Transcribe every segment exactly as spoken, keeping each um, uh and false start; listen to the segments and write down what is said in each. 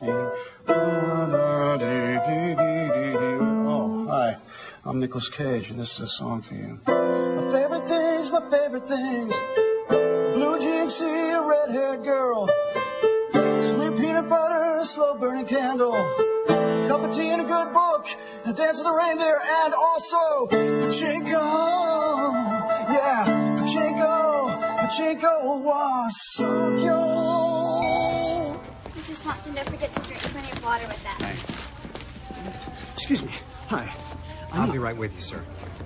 Oh, hi. I'm Nicolas Cage, and this is a song for you. My favorite things, my favorite things. Blue jeans, see a red-haired girl. Sweet peanut butter, a slow-burning candle. Cup of tea and a good book. A dance of the reindeer, and also Pachinko. Yeah, Pachinko. Pachinko was so cute. Mister Swanson, don't forget to drink plenty of water with that. Hey. Excuse me. Hi. I'll be right with you, sir.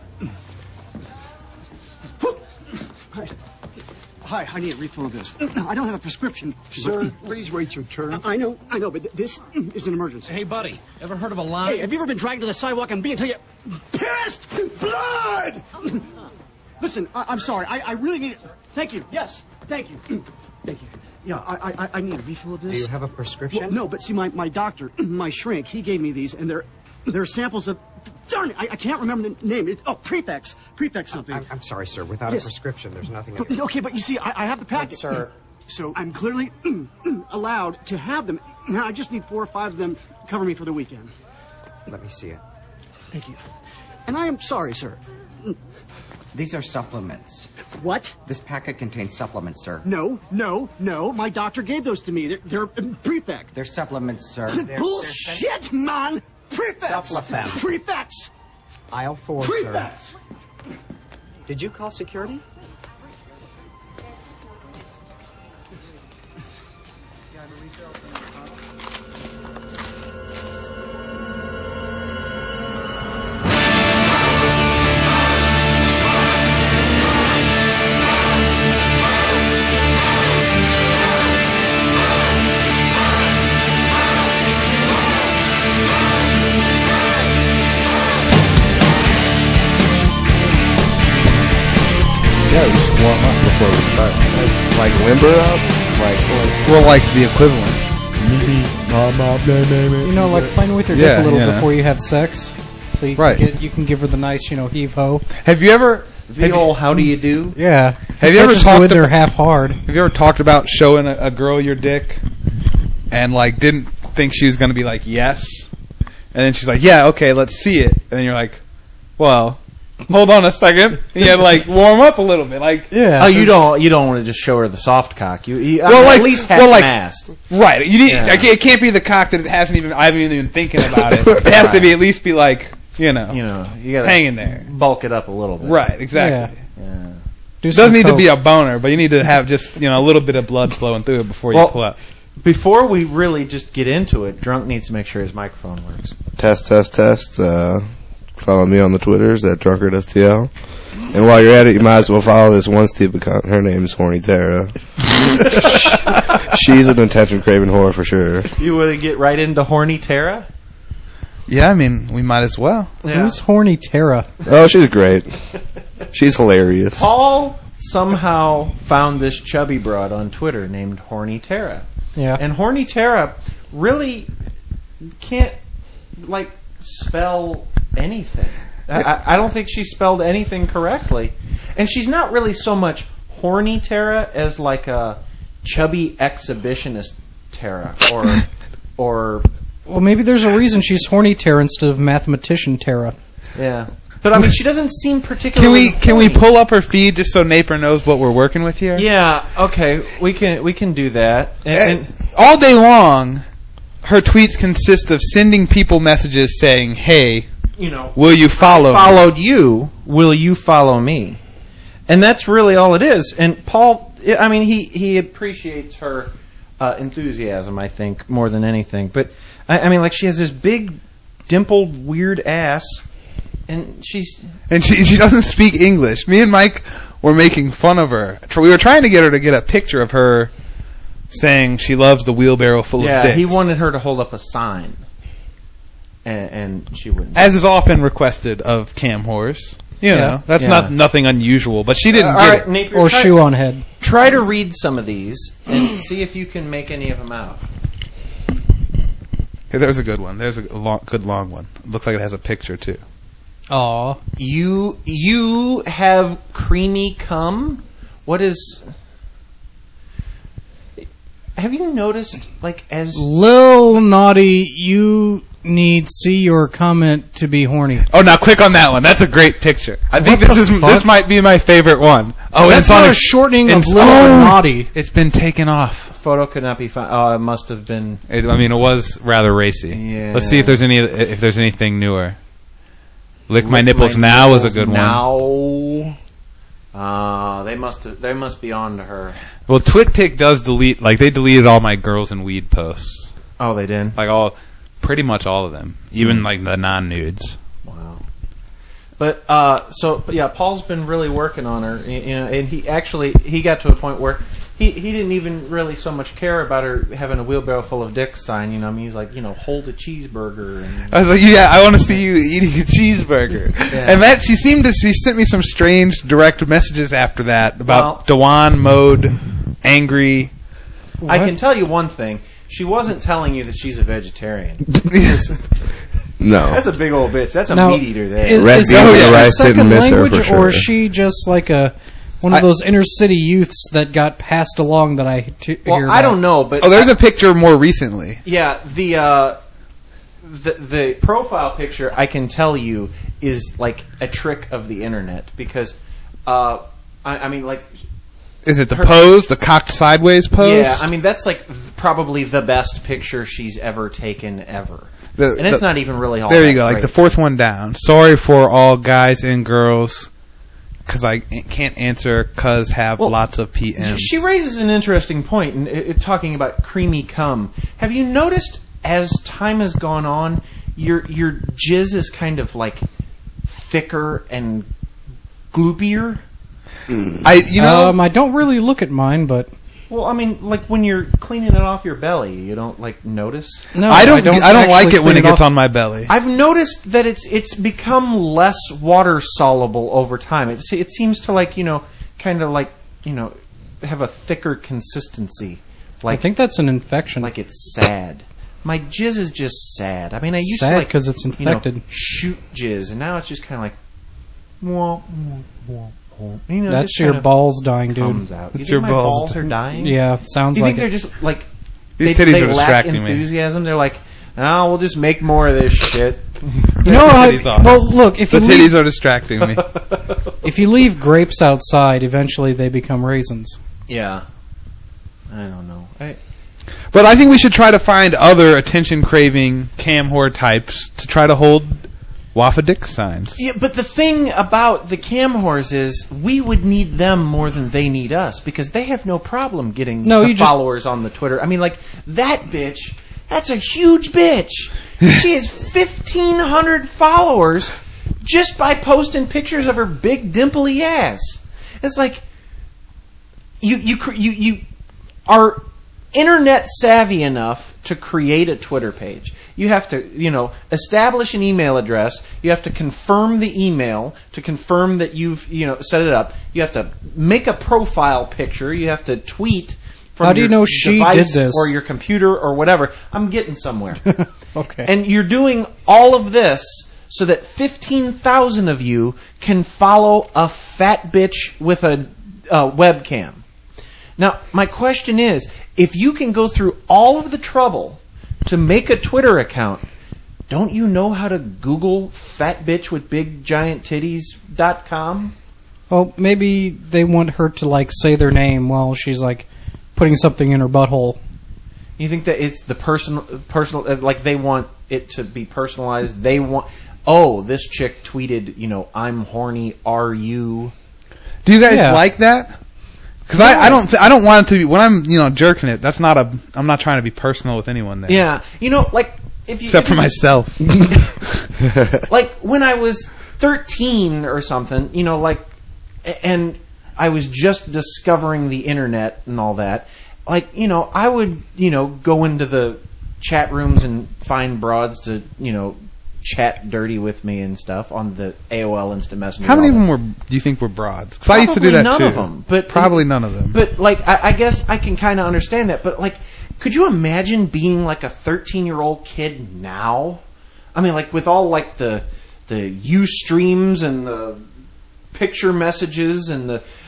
Hi. Hi, I need a refill of this. I don't have a prescription. Sir, please wait your turn. I know, I know, but th- this is an emergency. Hey, buddy, ever heard of a line? Hey, have you ever been dragged to the sidewalk and beat until you pissed blood? Listen, I- I'm sorry. I-, I really need it. Thank you. Yes, thank you. Thank you. Yeah, I, I I need a refill of this. Do you have a prescription? Well, no, but see, my, my doctor, my shrink, he gave me these, and they're they're samples of. Darn it, I, I can't remember the name. It's, oh, Prefex, Prefex something. I'm, I'm sorry, sir. Without Yes. a prescription, there's nothing. But, in okay, but you see, I, I have the packet, But, sir. So I'm clearly allowed to have them. Now I just need four or five of them to cover me for the weekend. Let me see it. Thank you. And I am sorry, sir. These are supplements. What? This packet contains supplements, sir. No, no, no. My doctor gave those to me. They're, they're um, Prefect. They're supplements, sir. They're, Bullshit, man! Prefects! Supplement. Prefects! Aisle four, Prefects! sir. Did you call security? Yeah, we should warm up before we start. Like limber up? Like, Well, like the equivalent. You know, like playing with your Yeah, dick a little you know. before you have sex. So you can, Right. get, you can give her the nice, you know, heave-ho. Have you ever... The old how do you do? Yeah. Have you Can't ever just go talked in there about- half hard? Have you ever talked about showing a, a girl your dick and, like, didn't think she was going to be like, yes? And then she's like, yeah, okay, let's see it. And then you're like, well, hold on a second. And you had to, like, warm up a little bit. Like, Yeah. Oh, you don't you don't want to just show her the soft cock. You, you I Well, mean, like- at least half well, like- mast. right. You need, Yeah. like, it can't be the cock that hasn't even, I haven't even been thinking about it. It has to be at least be like, you know, You know, you got to hanging there. bulk it up a little bit. Right, exactly. Yeah. Do It some doesn't need to coke. be a boner, but you need to have just, you know, a little bit of blood flowing through it before you Well- pull out. Before we really just get into it, Drunk needs to make sure his microphone works. test, test, test. Uh, follow me on the Twitters at drunkardstl. And while you're at it, you might as well follow this one stupid cunt. Her name is Horny Tara. She's an attention-craving whore for sure. You want to get right into Horny Tara? Yeah, I mean, we might as well. Who's Horny Tara? Oh, she's great. She's hilarious. Paul somehow found this chubby broad on Twitter named Horny Tara. Yeah. And Horny Tara really can't, like, spell anything. I, I- I don't think she spelled anything correctly. And she's not really so much Horny Tara as like a chubby exhibitionist Tara. Or, or Well, maybe there's a reason she's Horny Tara instead of Mathematician Tara. yeah. But, I mean, she doesn't seem Can particularly we can we horny. pull up her feed just so Naper knows what we're working with here? Yeah, okay, we can we can do that. And, And and all day long, her tweets consist of sending people messages saying, "Hey, you know, will you follow?" me?" followed you, will you follow me? And that's really all it is. And Paul, I mean, he, he appreciates her uh, enthusiasm, I think, more than anything. But, I, I mean, like, she has this big, dimpled, weird ass, and she's... And she she doesn't speak English. Me and Mike were making fun of her. We were trying to get her to get a picture of her saying she loves the wheelbarrow full of Yeah, dicks. he wanted her to hold up a sign. And, and she wouldn't. As is often requested of cam whores. You know, Yeah. that's Yeah. not nothing unusual, but she didn't Uh, get all right, it. Napier, Or try- shoe on head. Try to read some of these and see if you can make any of them out. Okay, there's a good one. There's a long, good long one. It looks like it has a picture too. Aw. You you have creamy cum. What is? have you noticed, like, as Lil Naughty, you need see your comment to be horny. Oh, now click on that one. That's a great picture. I think What this the is fuck? this might be my favorite one. Oh, That's it's on not a a shortening of it's- Lil oh, Naughty. It's been taken off. photo could not be found? Oh, it must have been. It, I mean, it was rather racy. Yeah. Let's see if there's any if there's anything newer. Lick, my Lick nipples My now was a Nipples good one. Now. Uh, they must have, they must be on to her. Well, TwitPic does delete, like, they deleted all my girls and weed posts. Oh, they did? Like, all, pretty much all of them. Even, like, the non-nudes. Wow. But, uh, so, yeah, Paul's been really working on her, you know, and he actually, he got to a point where he, he didn't even really so much care about her having a wheelbarrow full of dicks sign, you know, I mean, he's like, you know, hold a cheeseburger. And, I was like, yeah, I want to see you eating a cheeseburger. Yeah. And that, she seemed to, she sent me some strange direct messages after that about Dewan mode, angry. I can tell you one thing. She wasn't telling you that she's a vegetarian. No. That's a big old bitch. That's a Now, meat eater there. Is, Red is beans that and a rice didn't second miss her language, for sure. or is she just like a one of I- those inner city youths that got passed along that I t- Well, hear I about? don't know, but Oh, there's a picture more recently. yeah, the uh, the the profile picture I can tell you is like a trick of the internet because uh, I, I mean like Is it the Her- pose, the cocked sideways pose? yeah, I mean that's like th- probably the best picture she's ever taken ever, The- and it's the- not even really all. There that you go, like great. the fourth one down. Sorry for all guys and girls, because I can't answer because have Well, lots of P Ms. She raises an interesting point in it, it, talking about creamy cum. Have you noticed as time has gone on, your your jizz is kind of like thicker and gloopier? I, you know, Um, I don't really look at mine, but Well, I mean, like when you're cleaning it off your belly, you don't like notice. no, I don't, I don't, like actually it when clean it gets off. on my belly. I've noticed that it's it's become less water soluble over time. It it seems to like you know kind of like you know have a thicker consistency. I Like think that's an infection. like it's sad. My jizz is just sad. I mean, I used Sad to like 'cause it's you know, infected. shoot jizz, and now it's just kind of like. Wah, wah, wah, wah. You know, That's just your kinda balls dying, dude. comes out. It's you your think my balls balls are dying. Yeah, it sounds Do you like think it. they're just like These they, titties they are lack distracting me. enthusiasm? They're like, oh, we'll just make more of this shit. You know, I, titties are. well, look, if The you titties leave, are distracting me. if you leave grapes outside, eventually they become raisins. Yeah, I don't know. I, But I think we should try to find other attention-craving cam whore types to try to hold Waffa Dick signs. yeah, but the thing about the cam whores is we would need them more than they need us because they have no problem getting No, the you just- followers on the Twitter. I mean, like that bitch. That's a huge bitch. She has fifteen hundred followers just by posting pictures of her big dimply ass. It's like you you cr- you you are internet savvy enough to create a Twitter page. You have to, you know, establish an email address. You have to confirm the email to confirm that you've, you know, set it up. You have to make a profile picture. You have to tweet from How do you your know she device did this? or your computer or whatever. I'm getting somewhere. Okay. And you're doing all of this so that fifteen thousand of you can follow a fat bitch with a uh, webcam. Now, my question is, if you can go through all of the trouble to make a Twitter account, don't you know how to Google fat bitch with big giant titties dot com? Well, maybe they want her to like say their name while she's like putting something in her butthole. You think that it's the personal, personal, uh, like they want it to be personalized? They want, oh, this chick tweeted, you know, I'm horny, are you? Do you guys Yeah. like that? Because I, I don't th- I don't want it to be when I'm you know jerking it. That's not a I'm not trying to be personal with anyone there. Yeah, you know, like if you Except if for you- myself. like when I was thirteen or something, you know, like, and I was just discovering the internet and all that. Like, you know, I would, you know, go into the chat rooms and find broads to, you know, chat dirty with me and stuff on the A O L Instant Messenger. How many of all them that. were do you think were broads? Because I used to do Probably that none too. of them, but probably none of them. But like, I, I guess I can kind of understand that. But like, could you imagine being like a thirteen-year-old kid now? I mean, like with all like the the U streams and the picture messages and the.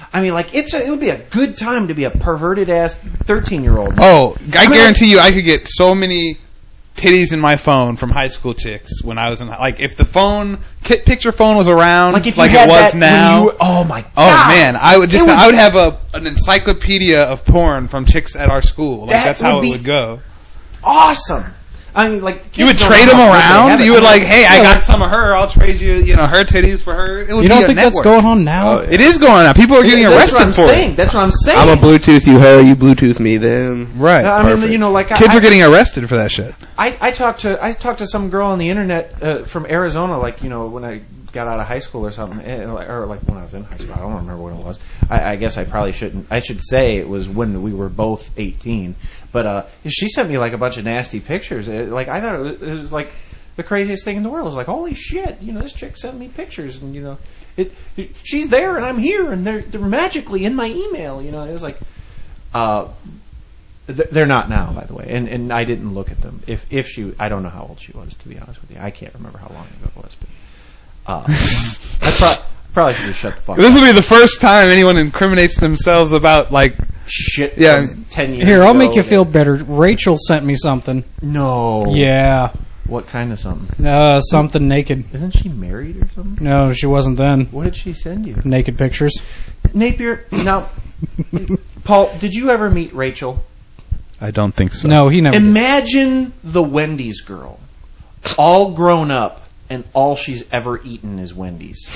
I mean, like it's a, it would be a good time to be a perverted ass thirteen year old. Oh, I, I mean, guarantee you, I could get so many titties in my phone from high school chicks when I was in like if the phone ki- picture phone was around like, if you like had it was that when now. you were- oh my god! Oh man, I would just It would- I would have a an encyclopedia of porn from chicks at our school. Like That that's how would it be would go. Awesome. I mean, like You would kids don't trade know them how good they have around. it. You would I mean, like, hey, I got some of her. I'll trade you, you know, her titties for her. It would You be don't a think that's network. going on now? Oh, yeah. It is going on. People are getting That's arrested what I'm for saying. it. That's what I'm saying. I'm a Bluetooth you her, you Bluetooth me them. Right. I mean, Perfect. you know, like Kids I, are getting arrested for that shit. I, I talked to I talked to some girl on the internet uh, from Arizona, like you know when I got out of high school or something, and, like- or like when I was in high school. I don't remember when it was. I, I guess I probably shouldn't. I should say it was when we were both eighteen. But uh, she sent me like a bunch of nasty pictures. It, like I thought it was, it was like the craziest thing in the world. It was like, holy shit! You know, this chick sent me pictures, and you know, it, it she's there, and I'm here, and they're they're magically in my email. You know, it was like. Uh, They're not now, by the way, and and I didn't look at them. If if she, I don't know how old she was, to be honest with you. I can't remember how long ago it was, but uh, I pro- probably should just shut the fuck This up. will be the first time anyone incriminates themselves about like Shit, Yeah. from ten years. Here, I'll ago make you that- feel better. Rachel sent me something. No. Yeah. What kind of something? Uh, something naked. Isn't she married or something? No, she wasn't then. What did she send you? Naked pictures. Napier. Now, Paul, did you ever meet Rachel? I don't think so. No, he never did. Imagine the Wendy's girl, all grown up, and all she's ever eaten is Wendy's.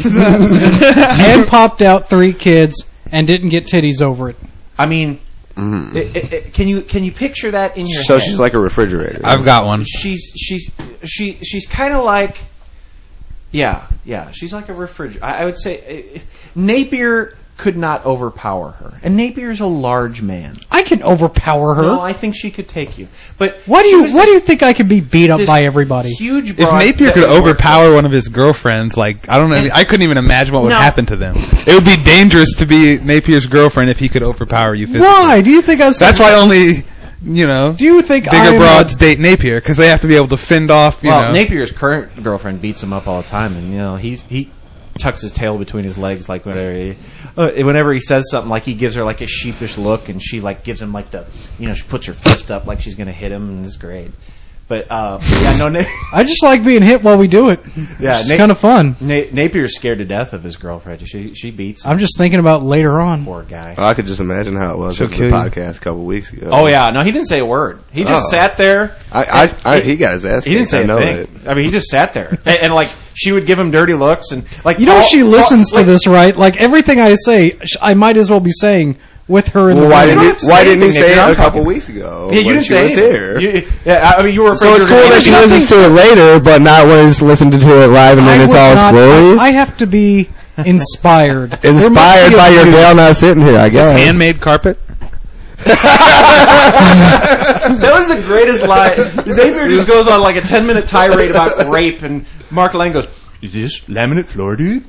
And popped out three kids and didn't get titties over it. I mean, it, it, it, can you can you picture that in your So head? she's like a refrigerator. I've got one. she's she's she she's kind of like yeah yeah she's like a refrigerator. I, I would say uh, Napier could not overpower her, and Napier's a large man. I can overpower her. No, I think she could take you. But Why do she you was Why this- do you think I could be beat up this by everybody? Huge. If broad Napier that could worked overpower one of his girlfriends, like I don't know, And- I couldn't even imagine what would No. happen to them. It would be dangerous to be Napier's girlfriend if he could overpower you physically. Why do you think I was? That's why only you know Do you think bigger I'm broads a- date Napier because they have to be able to fend off. You well, know, Napier's current girlfriend beats him up all the time, and you know he's he tucks his tail between his legs like whenever he, uh, whenever he says something, like he gives her like a sheepish look, and she like gives him like the you know she puts her fist up like she's gonna hit him, and it's great. But uh, yeah, no. Na- I just like being hit while we do it. Yeah, it's Na- kind of fun. Na- Napier's scared to death of his girlfriend. She she beats him. I'm just thinking about later on. Poor guy. I could just imagine how it was She'll after kill the you. podcast a couple weeks ago. Oh yeah, no, he didn't say a word. He just Oh. sat there. I, I, I, he got his ass He didn't kicked, say I a know thing. it. I mean, he just sat there, and, and like she would give him dirty looks, and like You know all- she listens all- to this, right? Like everything I say, sh- I might as well be saying with her in Well, the why room. don't didn't have to he, why say didn't he anything, say Nick. it I'm a couple talking- weeks ago Yeah, you when didn't she say was anything. here? You- yeah, I mean, you were. So it's afraid you cool were that she gonna- listens to it later, but not when it's listened to it live and then I it's was all its not- glory. I, I have to be inspired. There must Inspired be a by your muse. girl not sitting here, I guess. handmade carpet. That was the greatest lie. Napier just goes on like a ten minute tirade about rape, and Mark Lang goes, "Is this laminate floor, dude?"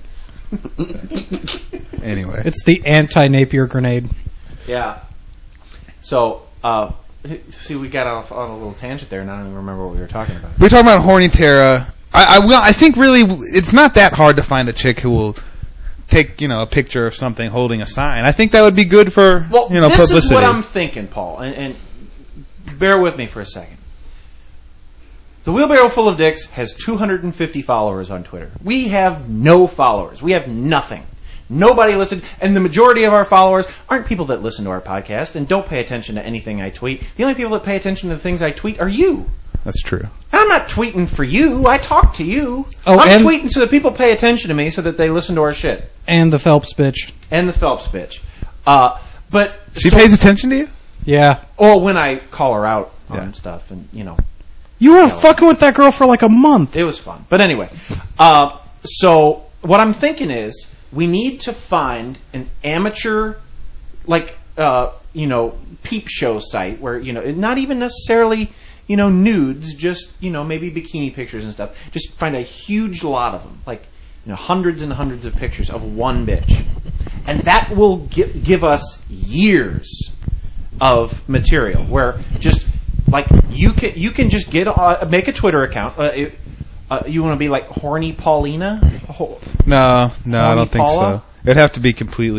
Anyway, It's the anti-Napier grenade. Yeah. So, uh, see, we got off on a little tangent there, and I don't even remember what we were talking about. we're talking about horny Tara. I, I will. I think really, it's not that hard to find a chick who will take you know a picture of something holding a sign. I think that would be good for Well, you know this publicity. is what I'm thinking, Paul, and, and bear with me for a second. The Wheelbarrow Full of Dicks has two hundred fifty followers on Twitter. We have no followers. We have nothing. Nobody listened, and the majority of our followers aren't people that listen to our podcast and don't pay attention to anything I tweet. The only people that pay attention to the things I tweet are you. That's true. And I'm not tweeting for you. I talk to you. Oh, I'm and- tweeting so that people pay attention to me so that they listen to our shit. And the Phelps bitch. And the Phelps bitch. Uh, but She so- pays attention to you. Yeah. Or when I call her out on Yeah. stuff, and you know, You were fucking with that girl for like a month. it was fun. But anyway, uh, so what I'm thinking is we need to find an amateur, like uh, you know, peep show site where you know, not even necessarily you know nudes, just you know maybe bikini pictures and stuff. Just find a huge lot of them, like you know hundreds and hundreds of pictures of one bitch, and that will gi- give us years of material where just like you can you can just get uh, make a Twitter account. Uh, it, uh, you want to be like horny Paulina? Ho- No, no, I Horny don't think Paula? so. It'd have to be completely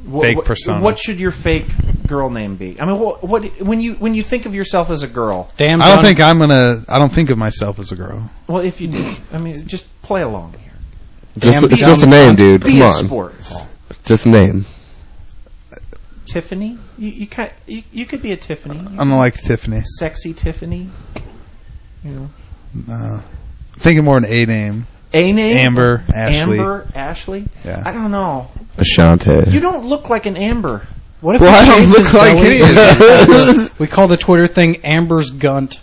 Wh- fake wh- persona. What should your fake girl name be? I mean, what, what when you when you think of yourself as a girl? Damn. I don't John- think I'm gonna. I don't think of myself as a girl. Well, if you do, I mean, just play along here. Just, Damn, it's just a name, dude. Be Come a on. sports. Just a name. Tiffany. You you, can, you you could be a Tiffany. I don't like Tiffany. Sexy Tiffany. You know. Uh, thinking more an A name. A name? Amber, Ashley. Amber, Ashley? Yeah. I don't know. Ashante. You don't look like an Amber. What if Well, we I don't shaved look his like belly? any of We call the Twitter thing Amber's Gunt.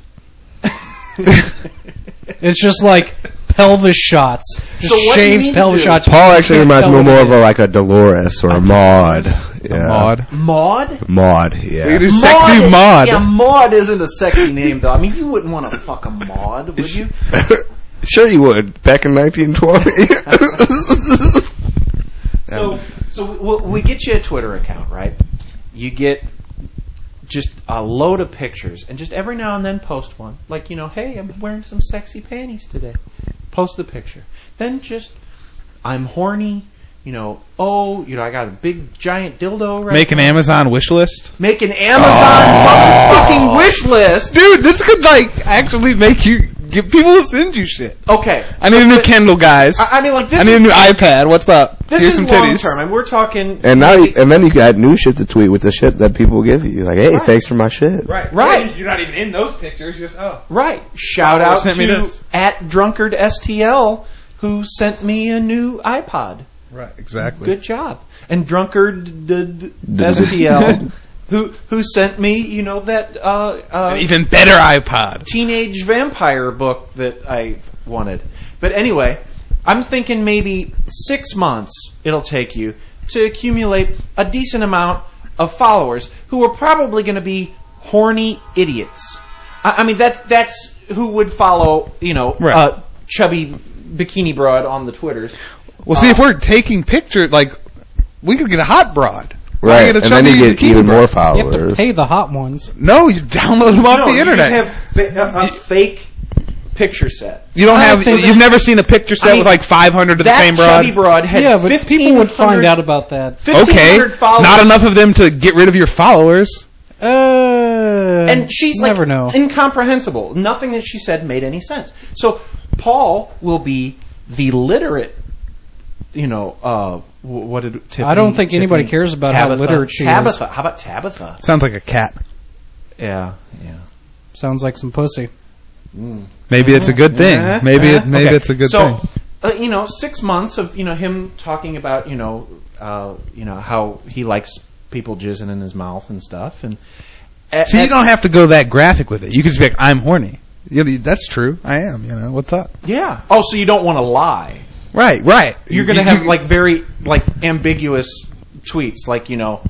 It's just like pelvis shots. Just So what do you shaved mean pelvis to? shots. Paul You actually can't reminds tell me what more it of a, is. like a Dolores or a Maud. Yeah. A Maud. Maud? Maud, yeah. Dude, sexy Maud. Yeah, Maud isn't a sexy name, though. I mean, you wouldn't want to fuck a Maud, would you? Sure you would. Back in nineteen twenty. So, so we'll, we get you a Twitter account, right? You get just a load of pictures, and just every now and then post one. Like, you know, hey, I'm wearing some sexy panties today. Post the picture. Then just, I'm horny. You know, oh, you know, I got a big giant dildo right Make an now. Amazon wish list. Make an Amazon motherfucking wish list. Dude, this could like actually make you get people to send you shit. Okay. I need a new But- Kindle, guys. I, I mean, like, this I need is, a new iPad. What's up? this Here's is some long titties. term, and we're talking... and now, you, and then you got new shit to tweet with the shit that people give you. Like, hey, Right. thanks for my shit. Right, Right. You're not even in those pictures. Just oh. Right. Shout Oh, out sent me to this. at drunkard S T L who sent me a new iPod. Right, exactly. Good job. And drunkard d- d- S T L who who sent me, you know, that uh, uh, An even better iPod. teenage vampire book that I wanted. But anyway, I'm thinking maybe six months it'll take you to accumulate a decent amount of followers who are probably going to be horny idiots. I, I mean, that's that's who would follow, you know, Right. uh, chubby bikini broad on the Twitters. Well, see, if we're taking pictures, like, we could get a hot broad. Why Right, get a and then you chubby get bikini even broad? more You have to followers. pay the hot ones. No, you download them off no, the you internet. just have fa- a, a fake picture set. you don't I don't have. think You've that- never seen a picture set I mean, with like five hundred of the That same broad. chubby broad had Yeah, but people would find fifteen hundred out about that. Okay, fifteen hundred followers. not enough of them to get rid of your followers. Uh, And she's like never know. incomprehensible. Nothing that she said made any sense. So Paul will be the literate, you know, uh, wh- what did Tiffany, I don't think anybody Tiffany- cares about how Tabitha- literate she is. Tabitha. How about Tabitha? Sounds like a cat. Yeah, yeah. Sounds like some pussy. Maybe it's a good thing. Uh, Maybe uh, it. Maybe okay. it's a good so, thing. uh, you know, six months of you know him talking about you know, uh, you know how he likes people jizzing in his mouth and stuff, and a- See, you and- don't have to go that graphic with it. You can just be like, "I'm horny." You know, that's true. I am. You know, what's up? yeah. Oh, so you don't want to lie. Right, right. You're going to You- have you- like very like ambiguous tweets, like you know,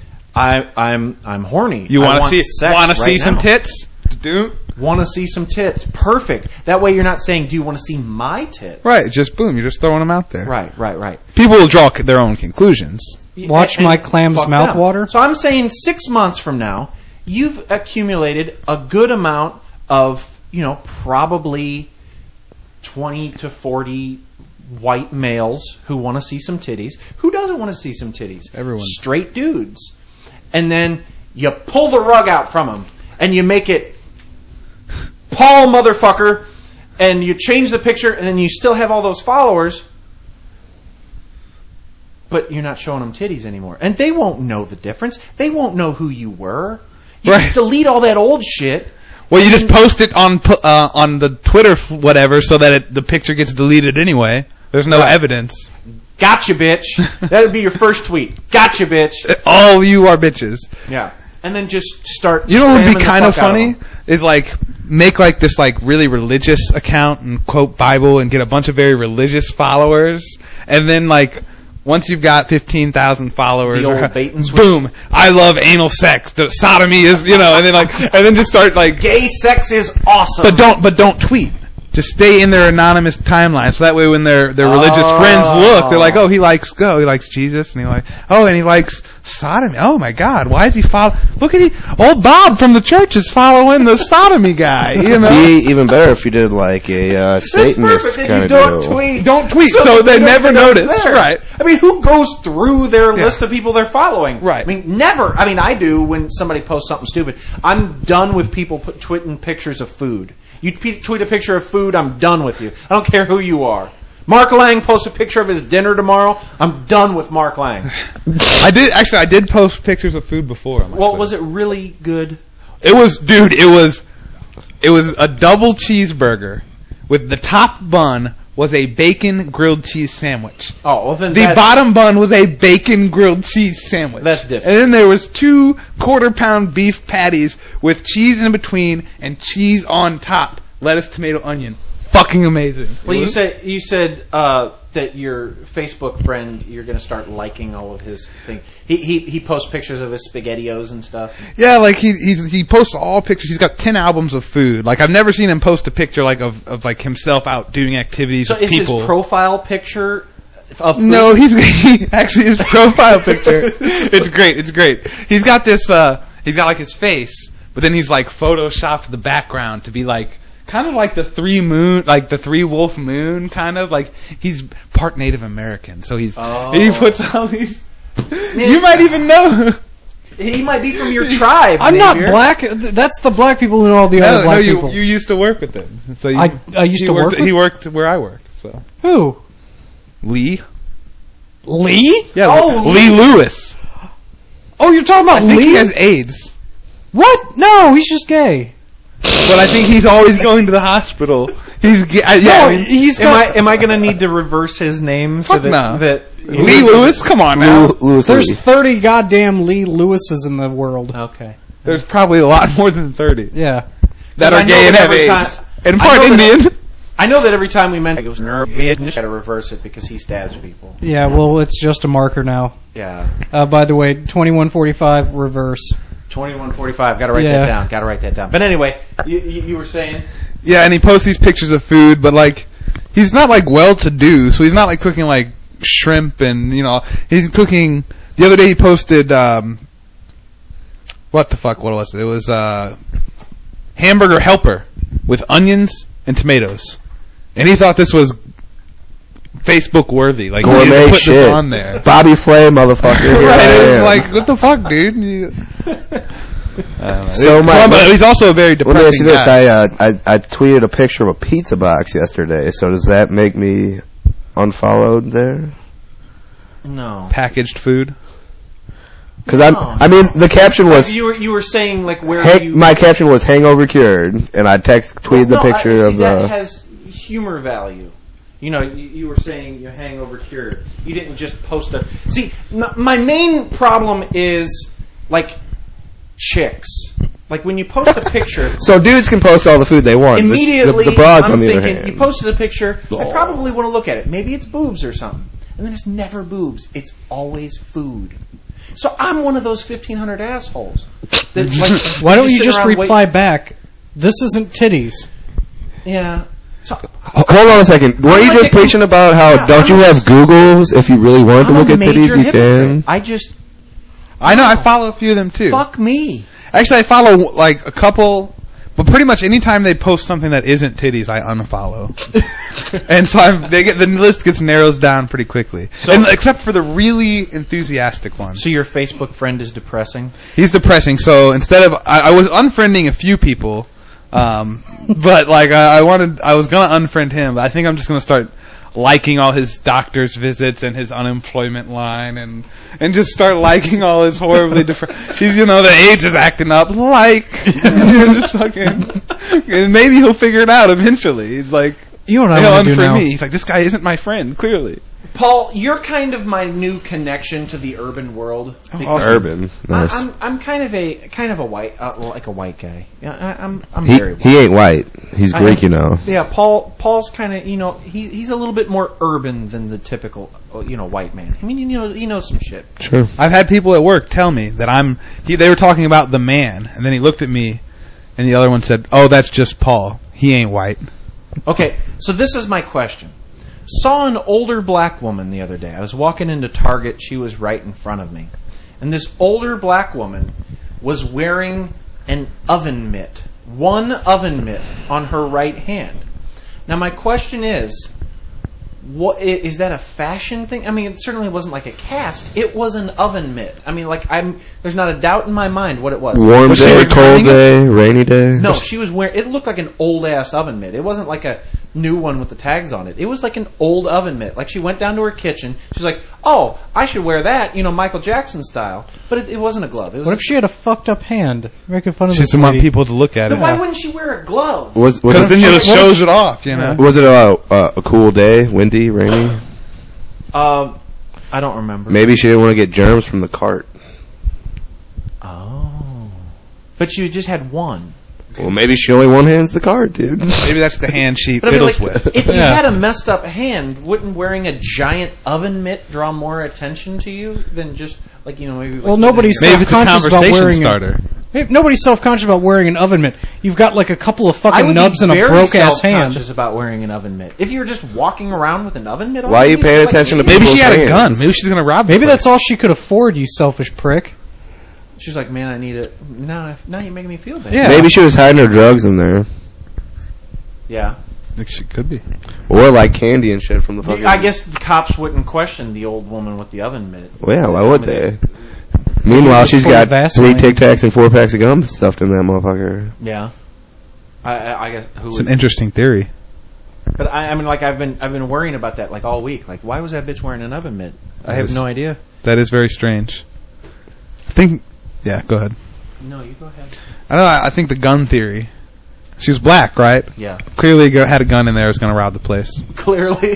I I'm I'm horny. You I want to see? sex Want to right see some now. tits? Do Want to see some tits? Perfect. That way, you're not saying, "Do you want to see my tits?" right. Just boom. You're just throwing them out there. Right, right, right. People will draw c- their own conclusions. Watch And- my and clam's fuck mouth them. water. So I'm saying six months from now, you've accumulated a good amount of, you know, probably twenty to forty white males who want to see some titties. Who doesn't want to see some titties? Everyone. Straight dudes. And then you pull the rug out from them and you make it Paul motherfucker, and you change the picture, and then you still have all those followers, but you're not showing them titties anymore. And they won't know the difference. They won't know who you were. You Right. just delete all that old shit. Well, you just post it on pu- uh, on the Twitter f- whatever, so that it, the picture gets deleted anyway. There's no Right. evidence. Gotcha, bitch. That would be your first tweet. Gotcha, bitch. All you are bitches. Yeah. And then just start You know what would spamming be the kind of fuck out funny them. is like make like this like really religious account and quote Bible and get a bunch of very religious followers, and then like once you've got fifteen thousand followers, The old or, bait and switch. boom! I love anal sex. The sodomy is you know, and then like and then just start like, Gay sex is awesome. but don't but don't tweet. just stay in their anonymous timeline, so that way when their their religious Oh. friends look, they're like, oh, he likes go, he likes Jesus, and he like, oh, and he likes sodomy. Oh my God, why is he follow? Look at he, old Bob from the church is following the sodomy guy. You know, Be even better if you did like a uh, Satanist Then kind you of don't deal. tweet. Don't tweet, so they don't never end up notice. there. Right. I mean, who goes through their Yeah. list of people they're following? Right. I mean, never. I mean, I do when somebody posts something stupid. I'm done with people put, tweeting pictures of food. You p- tweet a picture of food, I'm done with you. I don't care who you are. Mark Lang posts a picture of his dinner tomorrow. I'm done with Mark Lang. I did actually. I did post pictures of food before. On my Well, Twitter. was it really good? It was, dude. It was, it was a double cheeseburger with the top bun was a bacon grilled cheese sandwich. Oh, well then The that's, bottom bun was a bacon grilled cheese sandwich. That's different. And then there was two quarter pound beef patties with cheese in between and cheese on top, lettuce, tomato, onion. Fucking amazing. Well, It you was- said you said uh, that your Facebook friend, you're going to start liking all of his things. He, he he posts pictures of his SpaghettiOs and stuff. Yeah, like he he's, he posts all pictures. He's got ten albums of food. Like I've never seen him post a picture like of, of like himself out doing activities So with is people. his profile picture of food? No, he's he, actually his profile picture. It's great. It's great. He's got this. Uh, he's got like his face, but then he's like photoshopped the background to be like kind of like the three moon, like the three wolf moon, kind of like he's part Native American. So he's Oh. he puts all these. You might even know. He might be from your tribe. I'm not Xavier. black. Th- That's the black people who know all the other No, black no, you people. you used to work with him. So you, I- I used he to worked, work with- He worked where I worked. So Who? Lee. Lee? Yeah, Oh, Lee Lewis. Oh, you're talking I about think Lee? he has AIDS. What? No, he's just gay. But I think he's always going to the hospital. He's ge- uh, yeah. No, I mean, he's Am got. I am I going to need to reverse his name so Fuck that no. that Lee Lewis. Come on now. Lew- Lewis There's Lee. thirty goddamn Lee Lewises in the world. Okay. There's probably a lot more than thirty Yeah. that I are know gay and that have every AIDS, time- and I part know that- Indian. I know that every time we mention it was nerve, we had to reverse it because he stabs people. Yeah, well, it's just a marker now. Yeah. Uh, by the way, twenty-one forty-five reverse. twenty-one forty-five. Got to write Yeah. that down. Got to write that down. But anyway, you, you, you were saying. Yeah, and he posts these pictures of food, but like he's not like well-to-do, so he's not like cooking like shrimp and you know he's cooking. The other day he posted um, what the fuck? What was it? It was uh, hamburger helper with onions and tomatoes, and he thought this was Facebook worthy. Like he Gourmet didn't put shit. this on there. Bobby Flay, motherfucker. Here Right, I it was am. like, what the fuck, dude? You- So my- But he's also a very Let depressing me ask you this: guy. I, uh, I I tweeted a picture of a pizza box yesterday. So does that make me unfollowed there? No. Packaged food. Because I'm. No. I mean, the caption was. You were you were saying like where Hang, you. my caption was "hangover cured," and I text tweeted the No, I- picture see, of that the. has humor value. You know, you, you were saying you're hangover cured. You didn't just post a. See, m- my main problem is like chicks. Like when you post a picture, So dudes can post all the food they want. The- the- immediately the, broads I'm on the thinking other hand. you posted a picture. I probably want to look at it. Maybe it's boobs or something, and then it's never boobs. It's always food. So I'm one of those fifteen hundred assholes. That, like, Why don't you sit just around reply wait- back? This isn't titties. Yeah. So Ho- Hold on a second. Were you like just a- preaching about how Yeah, don't you I'm a- have Googles if you really want to I'm look a at major titties? You hypocrite. can. I just I know, I follow a few of them too. fuck me. Actually, I follow like a couple, but pretty much anytime they post something that isn't titties, I unfollow. And so I'm, they get the list gets narrows down pretty quickly. And, except for the really enthusiastic ones. So your Facebook friend is depressing. He's depressing. So instead of I, I was unfriending a few people, um, but like I, I wanted, I was gonna unfriend him. But I think I'm just gonna start liking all his doctor's visits and his unemployment line, and and just start liking all his horribly different. He's you know the age is acting up. Like just fucking, and maybe he'll figure it out eventually. He's like. You know what I He'll want to do unfriend now? me. He's like, this guy isn't my friend, clearly. Paul, you're kind of my new connection to the urban world. because Urban. Nice. I, I'm I'm kind of a kind of a white uh, like a white guy. Yeah, I, I'm I'm He very white. he ain't white. He's I Greek, am- you know. Yeah, Paul. Paul's kind of you know he he's a little bit more urban than the typical uh, you know white man. I mean you know he knows some shit. Sure. I've had people at work tell me that I'm. He, they were talking about the man, and then he looked at me, and the other one said, "Oh, that's just Paul. He ain't white." Okay, so this is my question. Saw an older black woman the other day. I was walking into Target. She was right in front of me. And this older black woman was wearing an oven mitt. One oven mitt on her right hand. Now, my question is, what is that a fashion thing? I mean, it certainly wasn't like a cast. It was an oven mitt. I mean, like I'm. There's not a doubt in my mind what it was. Warm was day, cold day, rainy day. No, she was wearing. It looked like an old ass oven mitt. It wasn't like a new one with the tags on it. It was like an old oven mitt. Like she went down to her kitchen. She's like, "Oh, I should wear that, you know, Michael Jackson style." But it, it wasn't a glove. It was What if she had a fucked up hand? Making fun of She this doesn't want lady. people to look at Then it. why wouldn't she wear a glove? Was, was Because it, then it shows it off, you know. was it a, a, a cool day, windy, rainy? Um, I don't remember. Maybe she didn't want to get germs from the cart. Oh, but you just had one. Well, maybe she only one hand's the cart, dude. Maybe that's the hand she But I mean, fiddles like, with. if you Yeah. had a messed up hand, wouldn't wearing a giant oven mitt draw more attention to you than just like you know maybe? Like Well, nobody's Maybe it's a self-conscious about conversation wearing starter. A, Maybe nobody's self-conscious about wearing an oven mitt. You've got like a couple of I fucking would nubs be and a very broke-ass hand. self-conscious about wearing an oven mitt. If you were just walking around with an oven mitt on, Why are you you'd paying be like, attention to "Idiot." Maybe she had a Hands. gun. Maybe she's going to rob the Maybe that's place. all she could afford, you selfish prick. She's like, man, I need it. Now, now you're making me feel bad. Yeah. Maybe she was hiding her drugs in there. Yeah. I think she could be. Or like candy and shit from the fucking... I guess the cops wouldn't question the old woman with the oven mitt. Well, yeah, why would they? Meanwhile, she's full of got Vaseline. three Tic Tacs and four packs of gum stuffed in that motherfucker. Yeah. I, I, I guess who It's would, an interesting theory. But I, I mean, like I've been I've been worrying about that like all week. Like, why was that bitch wearing an oven mitt? I have Yes. no idea. That is very strange. I think... Yeah, go ahead. No, you go ahead. I don't know. I think the gun theory. She was black, right? Yeah. Clearly go- had a gun in there. Was going to rob the place. Clearly.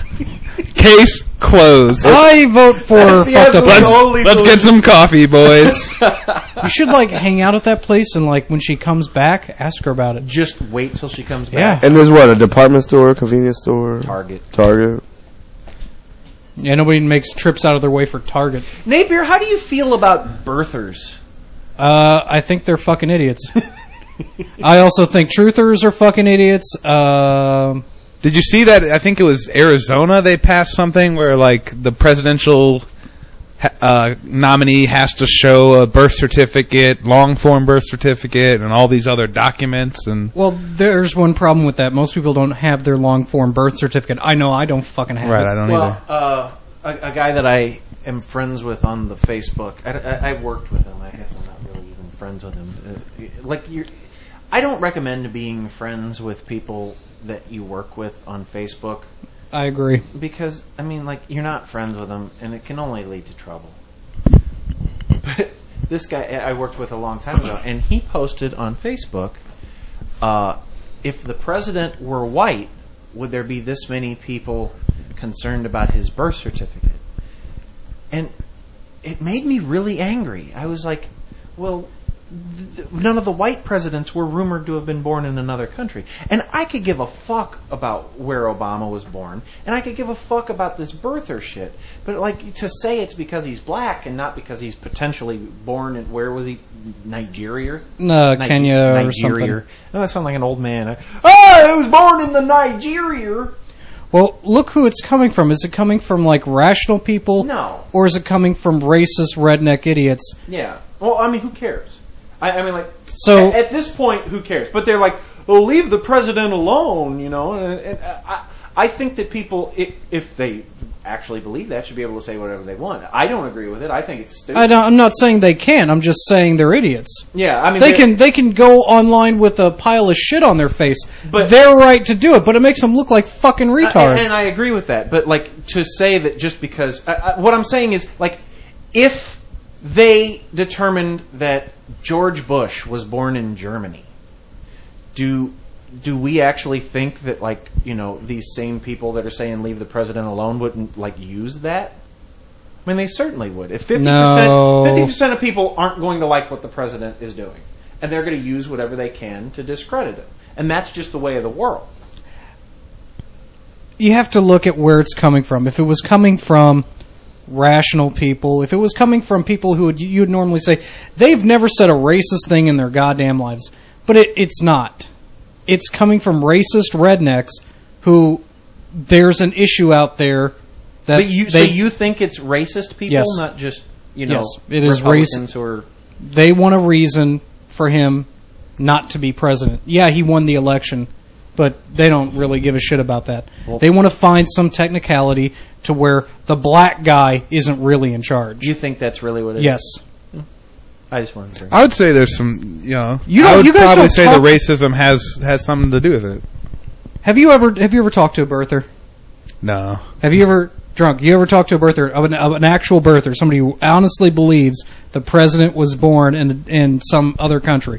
Case closed. I vote for That's the fucked up. absolute Let's only let's get some coffee, boys. You should like hang out at that place and like when she comes back, ask her about it. Just wait till she comes Yeah. back. And there's what, a department store, convenience store? Target. Target. Yeah, nobody makes trips out of their way for Target. Napier, how do you feel about birthers? Uh, I think they're fucking idiots. I also think truthers are fucking idiots. Um, Did you see that? I think it was Arizona. They passed something where like the presidential uh, nominee has to show a birth certificate, long form birth certificate, and all these other documents. And well, there's one problem with that. Most people don't have their long form birth certificate. I know I don't fucking have right, it. I don't Well, either. uh, a, a guy that I am friends with on the Facebook, I, I, I worked with him. I guess I'm not really even friends with him. Uh, like you're, I don't recommend being friends with people that you work with on Facebook I agree. because I mean, like you're not friends with them, and it can only lead to trouble. But this guy I worked with a long time ago, and he posted on Facebook, uh, if the president were white, would there be this many people concerned about his birth certificate? And it made me really angry. I was like, well, th- none of the white presidents were rumored to have been born in another country. And I could give a fuck about where Obama was born, and I could give a fuck about this birther shit. But, like, to say it's because he's black and not because he's potentially born in, where was he? Nigeria? No, Nige- Kenya or Nigeria. something. Oh, that sounds like an old man. Oh, I was born in the Nigeria. Well, look who it's coming from. Is it coming from like rational people? No. Or is it coming from racist redneck idiots? Yeah. Well, I mean, who cares? I, I mean, like, So- at, at this point, who cares? But they're like, "Oh, leave the president alone," you know. And, and I, I think that people, if, if they actually believe that, should be able to say whatever they want. I don't agree with it. I think it's stupid. I don't, I'm not saying they can. I'm just saying they're idiots. yeah, I mean, They they're- can they can go online with a pile of shit on their face. But- they're right to do it. But it makes them look like fucking I- retards. And, and I agree with that. But like to say that just because I, I, what I'm saying is like if they determined that George Bush was born in Germany, do do we actually think that like you know these same people that are saying leave the president alone wouldn't like use that? I mean, they certainly would. If fifty percent No. fifty percent of people aren't going to like what the president is doing, and they're going to use whatever they can to discredit him, and that's just the way of the world. You have to look at where it's coming from. If it was coming from rational people, if it was coming from people who would, you would normally say they've never said a racist thing in their goddamn lives, but it, it's not. it's coming from racist rednecks who there's an issue out there that But you, they, so you think it's racist people, Yes. not just you know Yes, it is Republicans who are. they want a reason for him not to be president. Yeah, he won the election, but they don't really give a shit about that. Well- They want to find some technicality to where the black guy isn't really in charge. You think that's really what it is? Yes. I just wanted to. I would say there's some, you know, You I don't- would you guys probably don't say talk- the racism has has something to do with it. Have you ever have you ever talked to a birther? No. Have you ever drunk? You ever talked to a birther of an, of an actual birther, somebody who honestly believes the president was born in in some other country?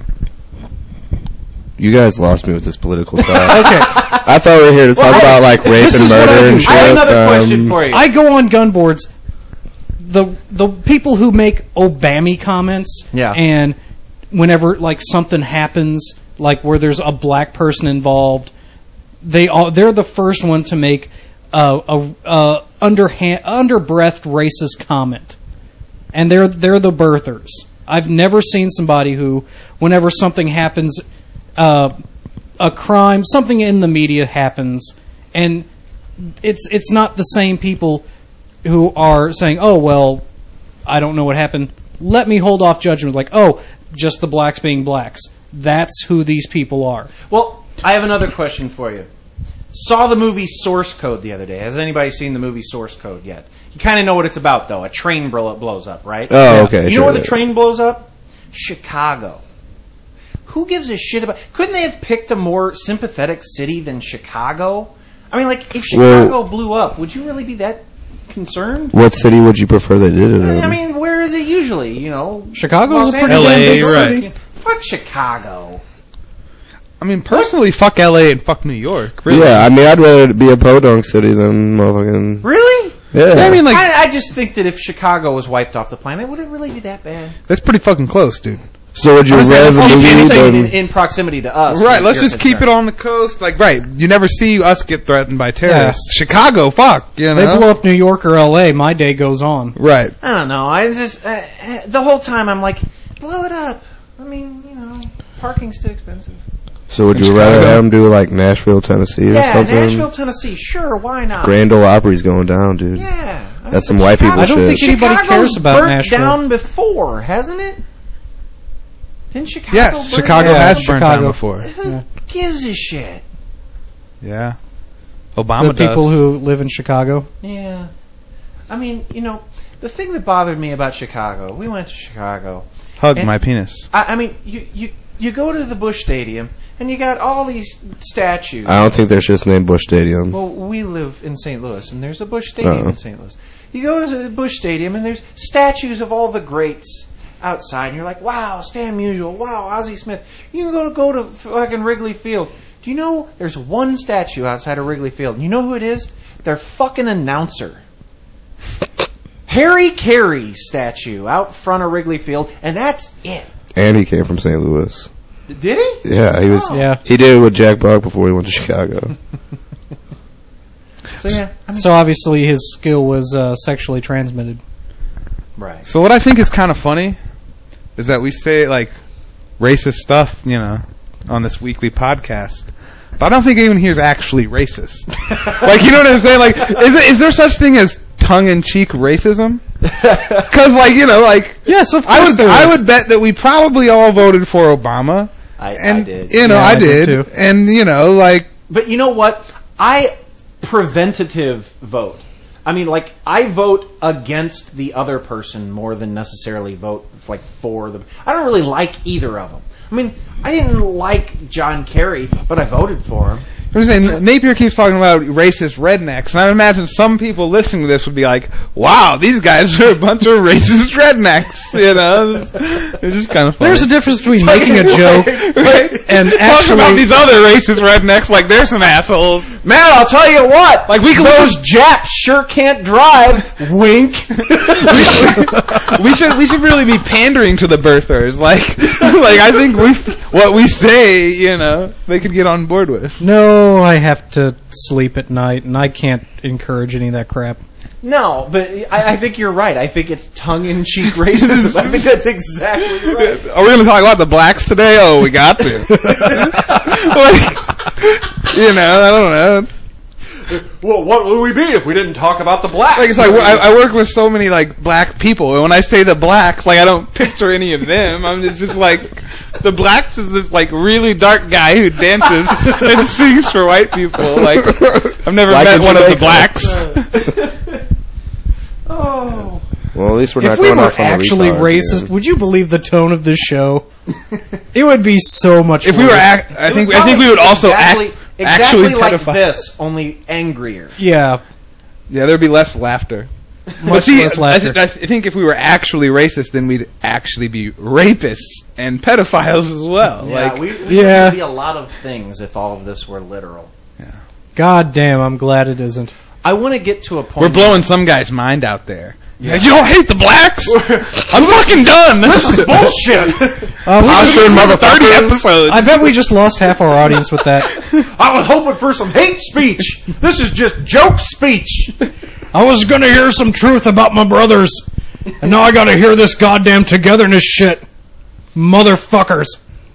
You guys lost me with this political talk. Okay, I thought we were here to talk Well, about like rape this and is what I murder do. and shit. I have another um, question for you. I go on gun boards. The the people who make Obama comments, Yeah. and whenever like something happens, like where there's a black person involved, they all they're the first one to make a, a, a underhand underbreathed racist comment, and they're they're the birthers. I've never seen somebody who, whenever something happens, uh, a crime, something in the media happens, and it's it's not the same people who are saying, "Oh well, I don't know what happened. Let me hold off judgment." Like, "Oh, just the blacks being blacks." That's who these people are. Well, I have another question for you. Saw the movie Source Code the other day. Has anybody seen the movie Source Code yet? You kind of know what it's about, though. A train blo- blows up, right? Oh, okay, You sure, know where the yeah. train blows up? Chicago. Who gives a shit about... Couldn't they have picked a more sympathetic city than Chicago? I mean, like, if Chicago Well- blew up, would you really be that concerned? What city would you prefer they did it in? I mean, where is it usually? You know, Chicago's Los a pretty Angeles, damn big New York. city. Fuck Chicago. I mean, personally, fuck L A and fuck New York. Really. Yeah, I mean, I'd rather it be a podunk city than motherfucking. Really? Yeah. I mean, like, I, I just think that if Chicago was wiped off the planet, would it really be that bad? that's pretty fucking close, dude. So would you I'm saying- rather I'm the movie saying in, than? in proximity to us. Right, is let's your just keep it concern. on the coast. Like, right, you never see us get threatened by terrorists. Yeah. Chicago, fuck, you know? They blow up New York or L A, my day goes on. Right. I don't know. I just uh, uh, the whole time I'm like, blow it up. I mean, you know, parking's too expensive. So would In you Chicago? rather have them do like Nashville, Tennessee, or Yeah, something? Nashville, Tennessee. Sure, why not? Grand Ole Opry's going down, dude. Yeah, I mean, That's some white people I don't shit. think anybody Chicago's cares about burnt Nashville. down before, hasn't it? Didn't Chicago? Yes, burn Chicago down? has burnt down Chicago. before. Who gives a shit? Yeah. Obama The people does. who live in Chicago. Yeah. I mean, you know, the thing that bothered me about Chicago, we went to Chicago. Hug and- my penis. I, I mean, you, you you go to the Busch Stadium and you got all these statues. I don't think there's just named Bush Stadium. Well, we live in Saint Louis, and there's a Busch Stadium Uh-oh. in Saint Louis. You go to the Busch Stadium, and there's statues of all the greats outside, and you're like, wow, Stan Musial, wow, Ozzie Smith. You can go to, go to fucking Wrigley Field. Do you know there's one statue outside of Wrigley Field? And you know who it is? Their fucking announcer. Harry Carey's statue out front of Wrigley Field, and that's it. And he came from Saint Louis. Did he? Yeah, he was. Oh. Yeah. He did it with Jack Buck before he went to Chicago. So yeah, I mean, So obviously his skill was uh, sexually transmitted. right. So what I think is kind of funny is that we say, like, racist stuff, you know, on this weekly podcast. But I don't think anyone here is actually racist. Like, you know what I'm saying? Like, is, it, is there such thing as tongue-in-cheek racism? Because, like, you know, like... Yes, of I course would, there I is. would bet that we probably all voted for Obama. I, And, I did. you know, Yeah, I, I did did. too. And, you know, like... But you know what? I preventative vote. I mean, like, I vote against the other person more than necessarily vote like for the. I don't really like either of them. I mean, I didn't like John Kerry, but I voted for him. I'm saying, Napier keeps talking about racist rednecks, and I imagine some people listening to this would be like, wow, these guys are a bunch of racist rednecks, you know? It's, it's just kind of funny. There's a difference between making a joke right? and Talk actually... about these other racist rednecks like they're some assholes. Man, I'll tell you what. Like, we can those listen- Japs sure can't drive. Wink. we should we should really be pandering to the birthers. Like, like I think we what we say, you know, they could get on board with. No, I have to sleep at night, and I can't encourage any of that crap. No, but I, I think you're right. I think it's tongue-in-cheek racism. I think that's exactly right. Are we going to talk about the blacks today? Oh, we got to. Like, you know, I don't know. Well, what would we be if we didn't talk about the blacks? Like, it's like I, I work with so many like black people, and when I say the blacks, like I don't picture any of them. I'm just, just like the blacks is this like really dark guy who dances and sings for white people. Like I've never Like met in one of the Jamaica. blacks. Oh. Well, at least we're not If we going were off on the actually retards, racist, man. would you believe the tone of this show? It would be so much If worse. we were, act, I It think would I think we would also exactly, act exactly actually like pedophile. this, only angrier. Yeah. Yeah, there'd be less laughter. But Much see, less I, laughter. th- I th- I think if we were actually racist, then we'd actually be rapists and pedophiles as well. Yeah, like, we, we Yeah. would be a lot of things if all of this were literal. God damn, I'm glad it isn't. I want to get to a point. we're blowing some guy's mind out there. Yeah. You don't hate the blacks? I'm fucking done. This is bullshit. Uh, we I'm just- sure thirty motherfuckers. episodes. I bet we just lost half our audience with that. I was hoping for some hate speech. This is just joke speech. I was gonna hear some truth about my brothers, and now I gotta hear this goddamn togetherness shit. Motherfuckers.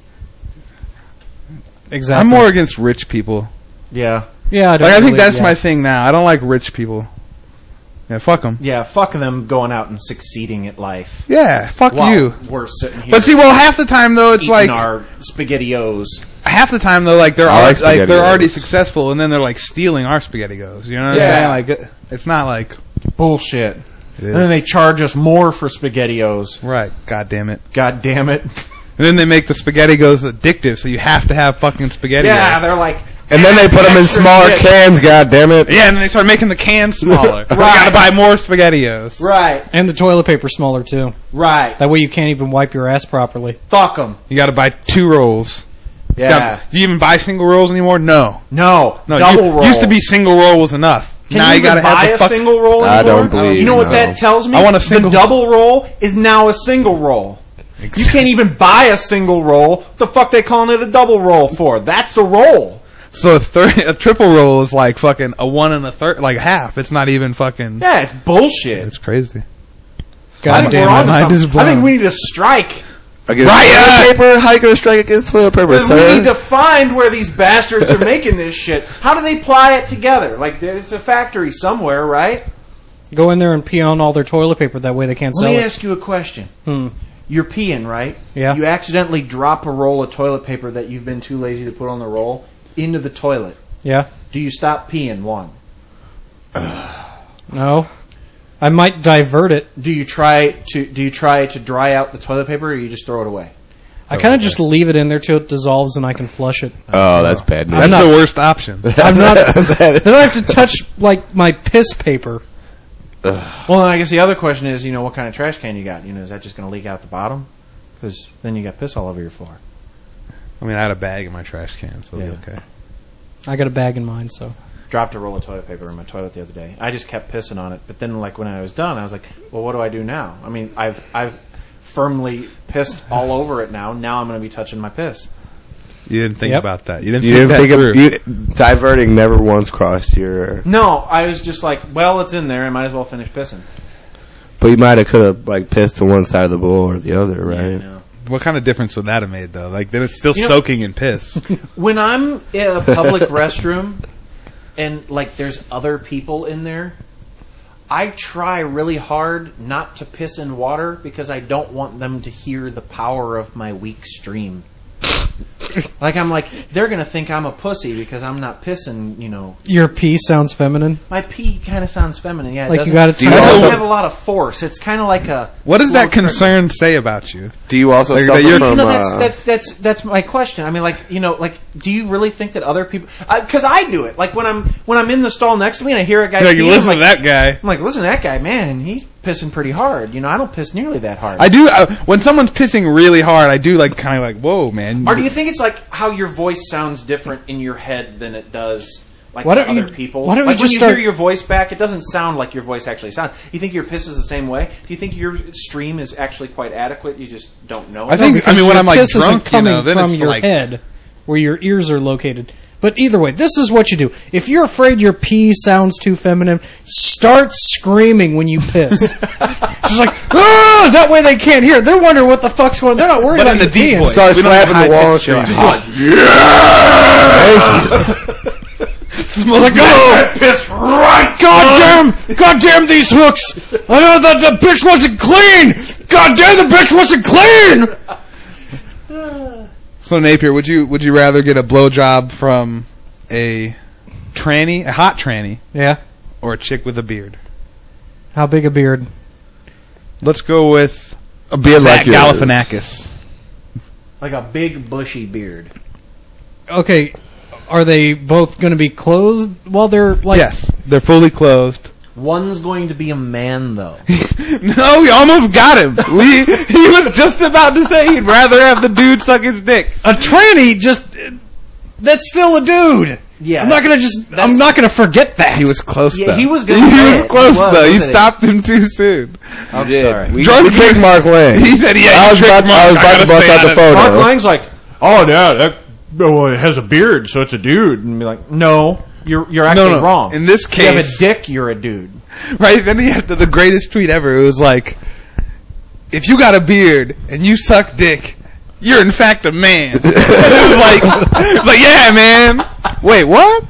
Exactly. I'm more against rich people. Yeah. Yeah, I, don't Like, I think really- that's yeah. my thing now. I don't like rich people. Yeah, fuck them. Yeah, fuck them going out and succeeding at life. Yeah, fuck While you. We're sitting here. But see, well, half the time though, it's eating like our SpaghettiOs. half the time though, like they're I al- like like, they're already SpaghettiOs. successful, and then they're like stealing our SpaghettiOs. You know what Yeah. I'm saying? Like it, it's not like Bullshit. it And then is. they charge us more for SpaghettiOs. Right? God damn it! God damn it. And then they make the SpaghettiOs addictive, so you have to have fucking SpaghettiOs. Yeah, they're like. And then they put them in extra smaller shit. cans, god damn it. Yeah, and then they start making the cans smaller. We Right. gotta buy more SpaghettiOs. Right, And the toilet paper smaller too. right. That way you can't even wipe your ass properly. Fuck them. You gotta buy two rolls. Yeah. Now, do you even buy single rolls anymore? No. No, No, double you- roll. used to be single roll was enough. Can now you, you gotta even buy have the a fuck- single roll I anymore? don't believe You know what no. that tells me? I want a single- The double roll is now a single roll. You can't even buy a single roll. What the fuck they calling it a double roll for? That's the roll. So a, thir- a triple roll is like fucking a one and a third, like half. It's not even fucking. Yeah, it's bullshit. It's crazy. I God think damn we're it. on to mind something. is I blown. think we need to strike. Against Riot! toilet paper? How you gonna strike against toilet paper, We sir? need to find where these bastards are making this shit. How do they ply it together? Like, there's a factory somewhere, right? Go in there and pee on all their toilet paper. That way they can't Let sell me it. ask you a question. Hmm. You're peeing, right? Yeah. You accidentally drop a roll of toilet paper that you've been too lazy to put on the roll into the toilet. Yeah. Do you stop peeing? One. No. I might divert it. Do you try to do you try to dry out the toilet paper, or you just throw it away? I kind of just leave it in there till it dissolves and I can flush it. Oh, that's bad news. That's not- the worst option. I'm not. Then I have to touch like my piss paper. Well, then I guess the other question is, you know, what kind of trash can you got? You know, is that just going to leak out the bottom? Because then you got piss all over your floor. I mean, I had a bag in my trash can, so it'll be Yeah. okay. I got a bag in mine, so. Dropped a roll of toilet paper in my toilet the other day. I just kept pissing on it, but then, like when I was done, I was like, "Well, what do I do now?" I mean, I've I've firmly pissed all over it now. Now I'm going to be touching my piss. You didn't think Yep. about that. You didn't You think didn't think that of through. you, diverting never once crossed your. No, I was just like, "Well, it's in there. I might as well finish pissing." But you might have could have like pissed to one side of the bowl or the other, right? You know. What kind of difference would that have made, though? Like, then it's still You know- soaking in piss. When I'm in a public restroom and like there's other people in there, I try really hard not to piss in water because I don't want them to hear the power of my weak stream. Like I'm like they're gonna think I'm a pussy because I'm not pissing. You know, Your pee sounds feminine. my pee kind of sounds feminine. Yeah, it Like you doesn't- gotta it turn doesn't also- have a lot of force. It's kind of like a. What does slow that concern say about you? Do you also Like, suffer that you're- from? You know, that's, uh, that's that's that's my question. I mean, like, you know, like, do you really think that other people? Because I do it. Like when I'm when I'm in the stall next to me and I hear a guy. Like, pee, listen I'm to like, that guy. I'm like, listen to that guy, man. He's pissing pretty hard. You know, I don't piss nearly that hard. I do. Uh, when someone's pissing really hard, I do like kind of like, whoa, man. or do you think it's like how your voice sounds different in your head than it does like Why to don't you- other people. why don't you like when just you start- hear your voice back, it doesn't sound like your voice actually sounds. You think your piss is the same way? Do you think your stream is actually quite adequate? You just don't know. I it? think- because I mean, when your I'm, like, piss isn't drunk, you coming know, then from it's your like- head, where your ears are located. But either way, this is what you do. If you're afraid your pee sounds too feminine, start screaming when you piss. Just like, ah! That way they can't hear. They're wondering what the fuck's going on. They're not worried But about in the you deep peeing. voice. Start We don't slapping have the high wall and pitch screaming, It's like, oh, piss right. God damn! God damn these hooks! I know that the bitch wasn't clean! God damn the bitch wasn't clean! So Napier, would you would you rather get a blowjob from a tranny, a hot tranny, Yeah. or a chick with a beard? How big a beard? Let's go with A beard Zach like yours. Galifianakis. Like a big bushy beard. Okay, are they both going to be clothed while they're like... Yes, they're fully clothed. One's going to be a man, though. No, we almost got him. We he was just about to say he'd rather have the dude suck his dick. A tranny just... That's still a dude. Yeah, I'm not going to just... that's- I'm not going to forget that. He was close Yeah, though. he was gonna He say was it. close He was, though. He wasn't he? stopped him too soon. I'm Yeah. sorry. We, Drunk we tricked drink- Mark Lang. He said, "Yeah, I you was tricked about, Mark. I was I about gotta to bust stay out out the of it." Mark photo. Lang's like, oh yeah, that oh, it has a beard, so it's a dude, and be like, no, you're you're actually No, no. wrong. In this if you have a case- dick, you're a dude. Right? Then he had the, the greatest tweet ever. It was like, if you got a beard and you suck dick, you're in fact a man. It was like, it was like, yeah, man. Wait, what?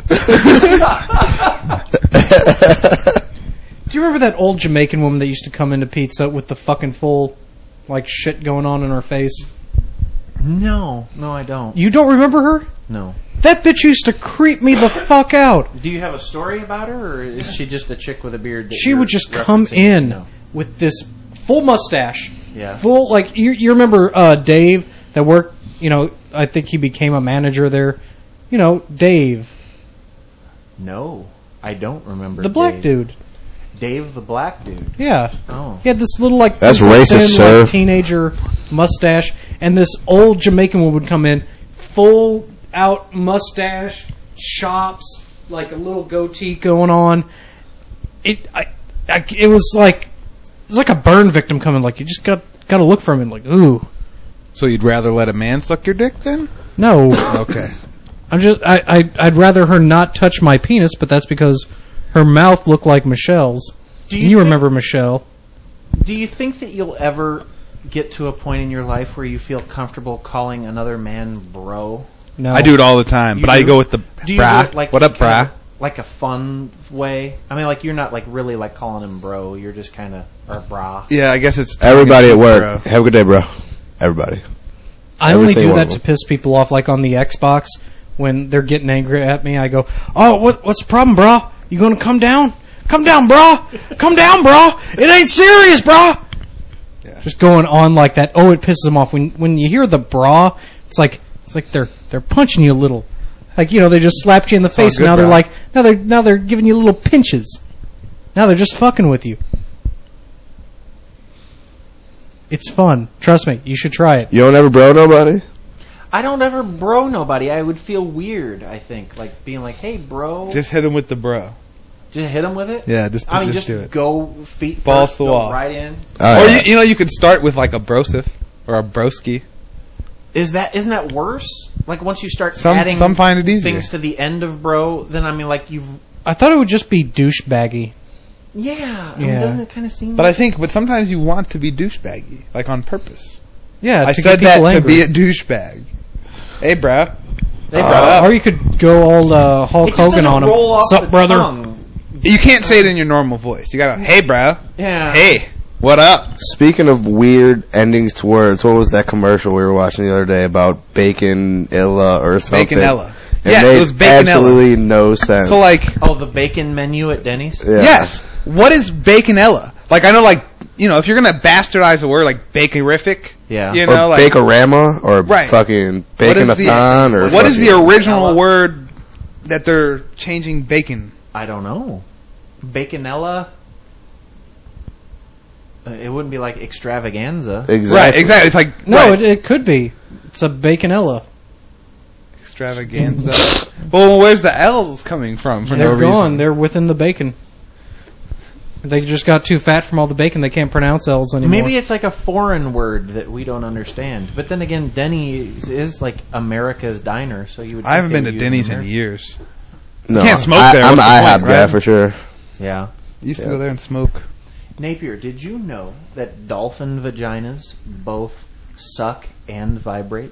Do you remember that old Jamaican woman that used to come into pizza with the fucking full, like, shit going on in her face? No, no, I don't. You don't remember her? No. That bitch used to creep me the fuck out. Do you have a story about her, or is she just a chick with a beard? That She you're would just come referencing? in No. with this full mustache. Yeah. Full, like, you, you remember uh, Dave that worked, you know, I think he became a manager there. You know, Dave. No, I don't remember. The black Dave. dude. Dave the black dude. Yeah. Oh. He had this little, like, That's this racist, thin, sir. like, teenager mustache, and this old Jamaican woman would come in, full out mustache, chops, like a little goatee going on. It, I, I, it was like, it was like a burn victim coming. Like, you just got got to look for him and like, ooh, So you'd rather let a man suck your dick then? no. Okay. I'm just, I, I, I'd rather her not touch my penis, but that's because her mouth looked like Michelle's. Do you you think- remember Michelle? Do you think that you'll ever get to a point in your life where you feel comfortable calling another man bro? No, I do it all the time, You but I do? go with the Do you brah. do it like what up, kind brah? of like a fun way? I mean, like you're not like really like calling him bro. You're just kind of or brah. Yeah, I guess it's Everybody at work. Bro. Have a good day, bro. Everybody. I Every only do single one that of to them. piss people off, like on the Xbox when they're getting angry at me. I go, "Oh, what, what's the problem, brah? You gonna come down? Come down, brah. Come down, brah. It ain't serious, brah." Yeah. Just going on like that. Oh, it pisses them off when when you hear the brah. It's like it's like they're they're punching you a little. Like, you know, they just slapped you in the face, good, and now they're brah. like now they're now they're giving you little pinches. Now they're just fucking with you. It's fun. Trust me, you should try it. You don't ever bro nobody? I don't ever bro nobody. I would feel weird. I think like being like, hey, bro, just, Just hit him with the bro. hit him with it. Yeah, just I mean, just, just, do it. go feet Balls first, to the go wall. right in. Oh, Or yeah. you, you know, you could start with like a brosif or a broski. Is that isn't that worse? Like once you start Some- adding some find it easier. things to the end of bro, then I mean, like you've I thought it would just be douchebaggy. yeah. I mean, Yeah. doesn't it kind of seem? But I think, but sometimes you want to be douchebaggy, like on purpose. Yeah, I to said get that people to angry. be a douchebag. Hey, bro. Hey, Uh, Or you could go all uh, Hulk it just Hogan doesn't on him. roll off Sup, the brother? tongue. You can't say it in your normal voice. You gotta, hey, bro. Yeah. Hey, what up? Speaking of weird endings to words, what was that commercial we were watching the other day about Bacon Illa or something? Baconella. It Yeah, it made was Baconella. absolutely no sense. So, like, Oh, the bacon menu at Denny's. yeah. yes. What is baconella? Like, I know, like, you know, if you're gonna bastardize a word like baconific, Yeah. you Or know, like, Bakerama or Right. fucking what is the, Baconathon or what is the fucking- original Baconella? word that they're changing bacon? I don't know. Baconella. Uh, it wouldn't be like extravaganza. Exactly. Right, exactly. It's like, No, right. it, it could be. It's a Baconella. extravaganza. Well, where's the L's coming from? For They're no gone. reason? They're within the bacon. They just got too fat from all the bacon. They can't pronounce L's anymore. Maybe it's like a foreign word that we don't understand. But then again, Denny's is like America's diner, so you would. I haven't think been they to would use Denny's in America. years. No, You can't smoke I, there. I'm What's an the IHOP point, guy right? for sure. Yeah. Used to Yeah. go there and smoke. Napier, did you know that dolphin vaginas both suck and vibrate?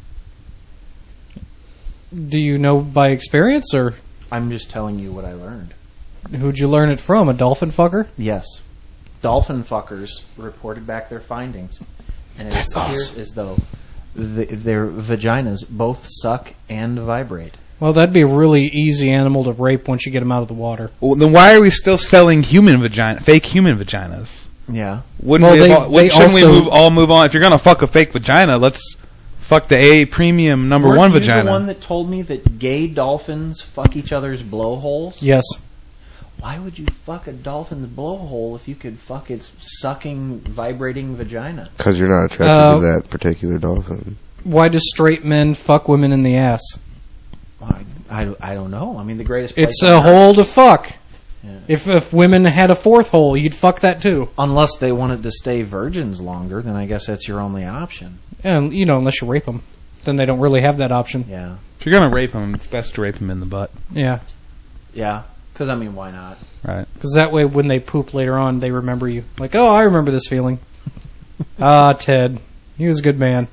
Do you know by experience, or I'm just telling you what I learned. who'd you learn it from? A dolphin fucker? Yes. Dolphin fuckers reported back their findings. And it That's appears awesome. as though the, their vaginas both suck and vibrate. Well, that'd be a really easy animal to rape once you get them out of the water. Well, then why are we still selling human vagina, fake human vaginas? Yeah. Wouldn't Well, we? they- Have all, they shouldn't also- we move all move on? If you're gonna fuck a fake vagina, let's fuck the A premium number Weren't one you vagina. the one that told me that gay dolphins fuck each other's blowholes? Yes. Why would you fuck a dolphin's blowhole if you could fuck its sucking, vibrating vagina? Because you're not attracted Uh, to that particular dolphin. Why do straight men fuck women in the ass? I, I, I don't know. I mean, the greatest place It's on a earth- hole to fuck. Yeah. If if women had a fourth hole, you'd fuck that too. Unless they wanted to stay virgins longer, then I guess that's your only option. And you know, unless you rape them, then they don't really have that option. Yeah. If you're gonna rape them, it's best to rape them in the butt. Yeah, Yeah. Because, I mean, why not? Right. because that way, when they poop later on, they remember you. Like, oh, I remember this feeling. Ah, Ted, he was a good man.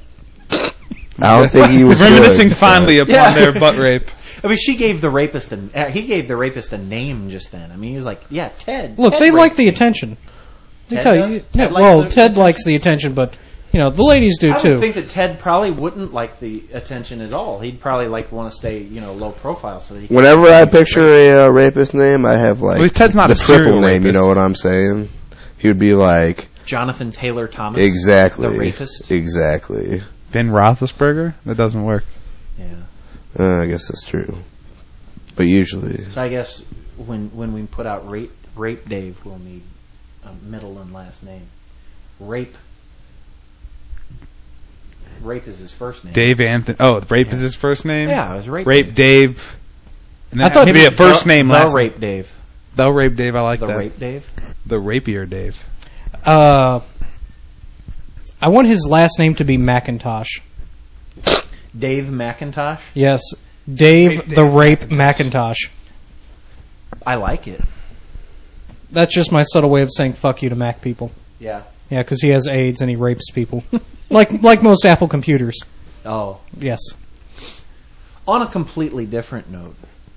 I don't think he was Reminiscing good, fondly but- upon Yeah. their butt rape. I mean, she gave the rapist a, uh, he gave the rapist a name just then. I mean, he was like, yeah, Ted. Look, Ted they like raped the me. attention. They Ted tell does? you, Ted yeah, likes well, the Ted attention? likes the attention, but you know, the ladies do I too. would think that Ted probably wouldn't like the attention at all. He'd probably like want to stay, you know, low profile so that he. Whenever I picture a uh, rapist name, I have like Well, Ted's not the a serial triple name. You rapist. know what I'm saying? He would be like Jonathan Taylor Thomas, exactly the rapist. Exactly. Ben Roethlisberger? That doesn't work. Yeah. Uh, I guess that's true. But usually, So I guess when when we put out rape rape Dave, we'll need a middle and last name. Rape. Rape is his first name. Dave Anthony. Oh, rape Yeah. is his first name? Yeah, it was rape. Rape Dave. And I that thought would be maybe a first the, name the last rape Dave. The rape Dave, I like The that. rape Dave. The rapier Dave. Uh, I want his last name to be McIntosh. Dave McIntosh. Yes, Dave Rape the Dave Rape McIntosh. I like it. That's just my subtle way of saying fuck you to Mac people. Yeah. Yeah, because he has AIDS and he rapes people, like like most Apple computers. Oh. Yes. On a completely different note,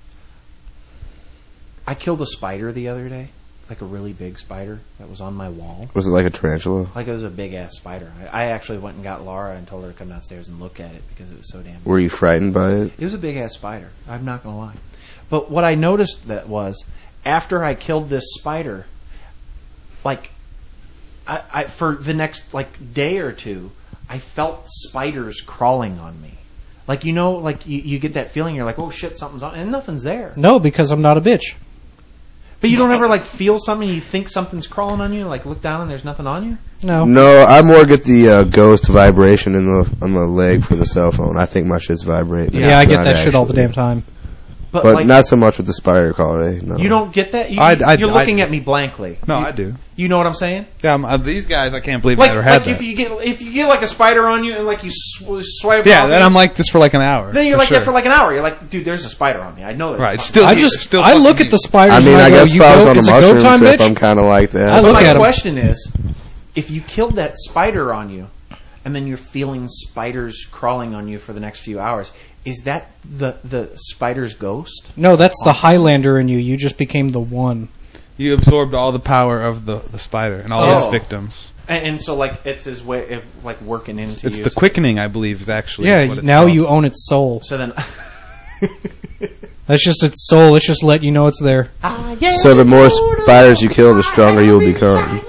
I killed a spider the other day, like a really big spider that was on my wall. was it like a tarantula? Like it was a big ass spider. I, I actually went and got Laura and told her to come downstairs and look at it because it was so damn. Were you frightened by it? It was a big ass spider. I'm not gonna lie. But what I noticed that was after I killed this spider, like I, I for the next like day or two, I felt spiders crawling on me. Like you know, like you, you get that feeling. You're like, oh shit, something's on, and nothing's there. No, because I'm not a bitch. But you don't ever like feel something. You think something's crawling on you. Like look down and there's nothing on you. No. No, I more get the uh, ghost vibration in the on the leg for the cell phone. I think my shit's vibrating. Yeah, I It's get not that shit all the actually. damn time. But, But like, not so much with the spider caller. Eh? No. you don't get that. You, I- I- you're I- looking at me blankly. No, you, I do. You know what I'm saying? Yeah, I'm, uh, these guys, I can't believe Like, I never had like if that. you get if you get like a spider on you and like you sw- swipe. Yeah, off then it, I'm like this for like an hour. Then you're for like sure. that for like an hour. You're like, dude, there's a spider on me. I know there's Right, a still- I you- just still I look fucking at the you. spiders I mean, and I, I go, guess you if I was go, on a it's a go mushroom time, trip, bitch. I'm kind of like that. I look My at 'em. question is, if you killed that spider on you, and then you're feeling spiders crawling on you for the next few hours, is that the the spider's ghost? No, that's the Highlander in you. You just became the one. You absorbed all the power of the, the spider and all Oh. its victims. And, and so, like, it's his way of like working into It's you. the quickening, I believe, is actually Yeah, what it's now called. you own its soul. So then, That's just its soul. It's just letting you know it's there. So the more spiders you kill, the stronger you'll become.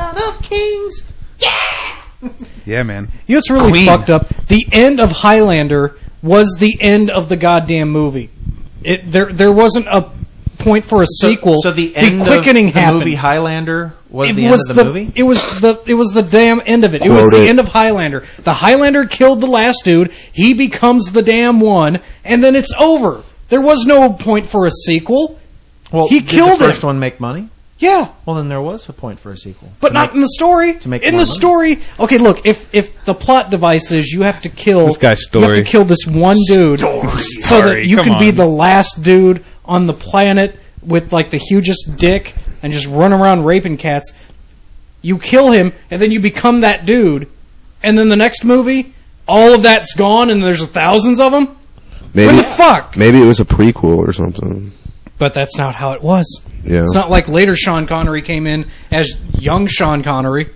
Yeah, man. You know what's really Queen. fucked up? The end of Highlander was the end of the goddamn movie. It there there wasn't a point for a So, sequel. so the end quickening of the happened. movie Highlander was It the was end of the, the movie? it was the it was the damn end of it. It was Quote the it. end of Highlander. The Highlander killed the last dude. He becomes the damn one, and then it's over. There was no point for a sequel. Well, he did killed the first him. one make money? Yeah, Well, then there was a point for a sequel. but To not make- in the story. to make in more the money. story, okay. Look, if if the plot device is you have to kill This guy's you have story. to kill this one dude, so that Story, you come can be on. the last dude on the planet with like the hugest dick and just run around raping cats. You kill him, and then you become that dude, and then the next movie, all of that's gone, and there's thousands of them. Maybe, What the fuck? Maybe it was a prequel or something. But that's not how it was. Yeah. It's not like later Sean Connery came in as young Sean Connery.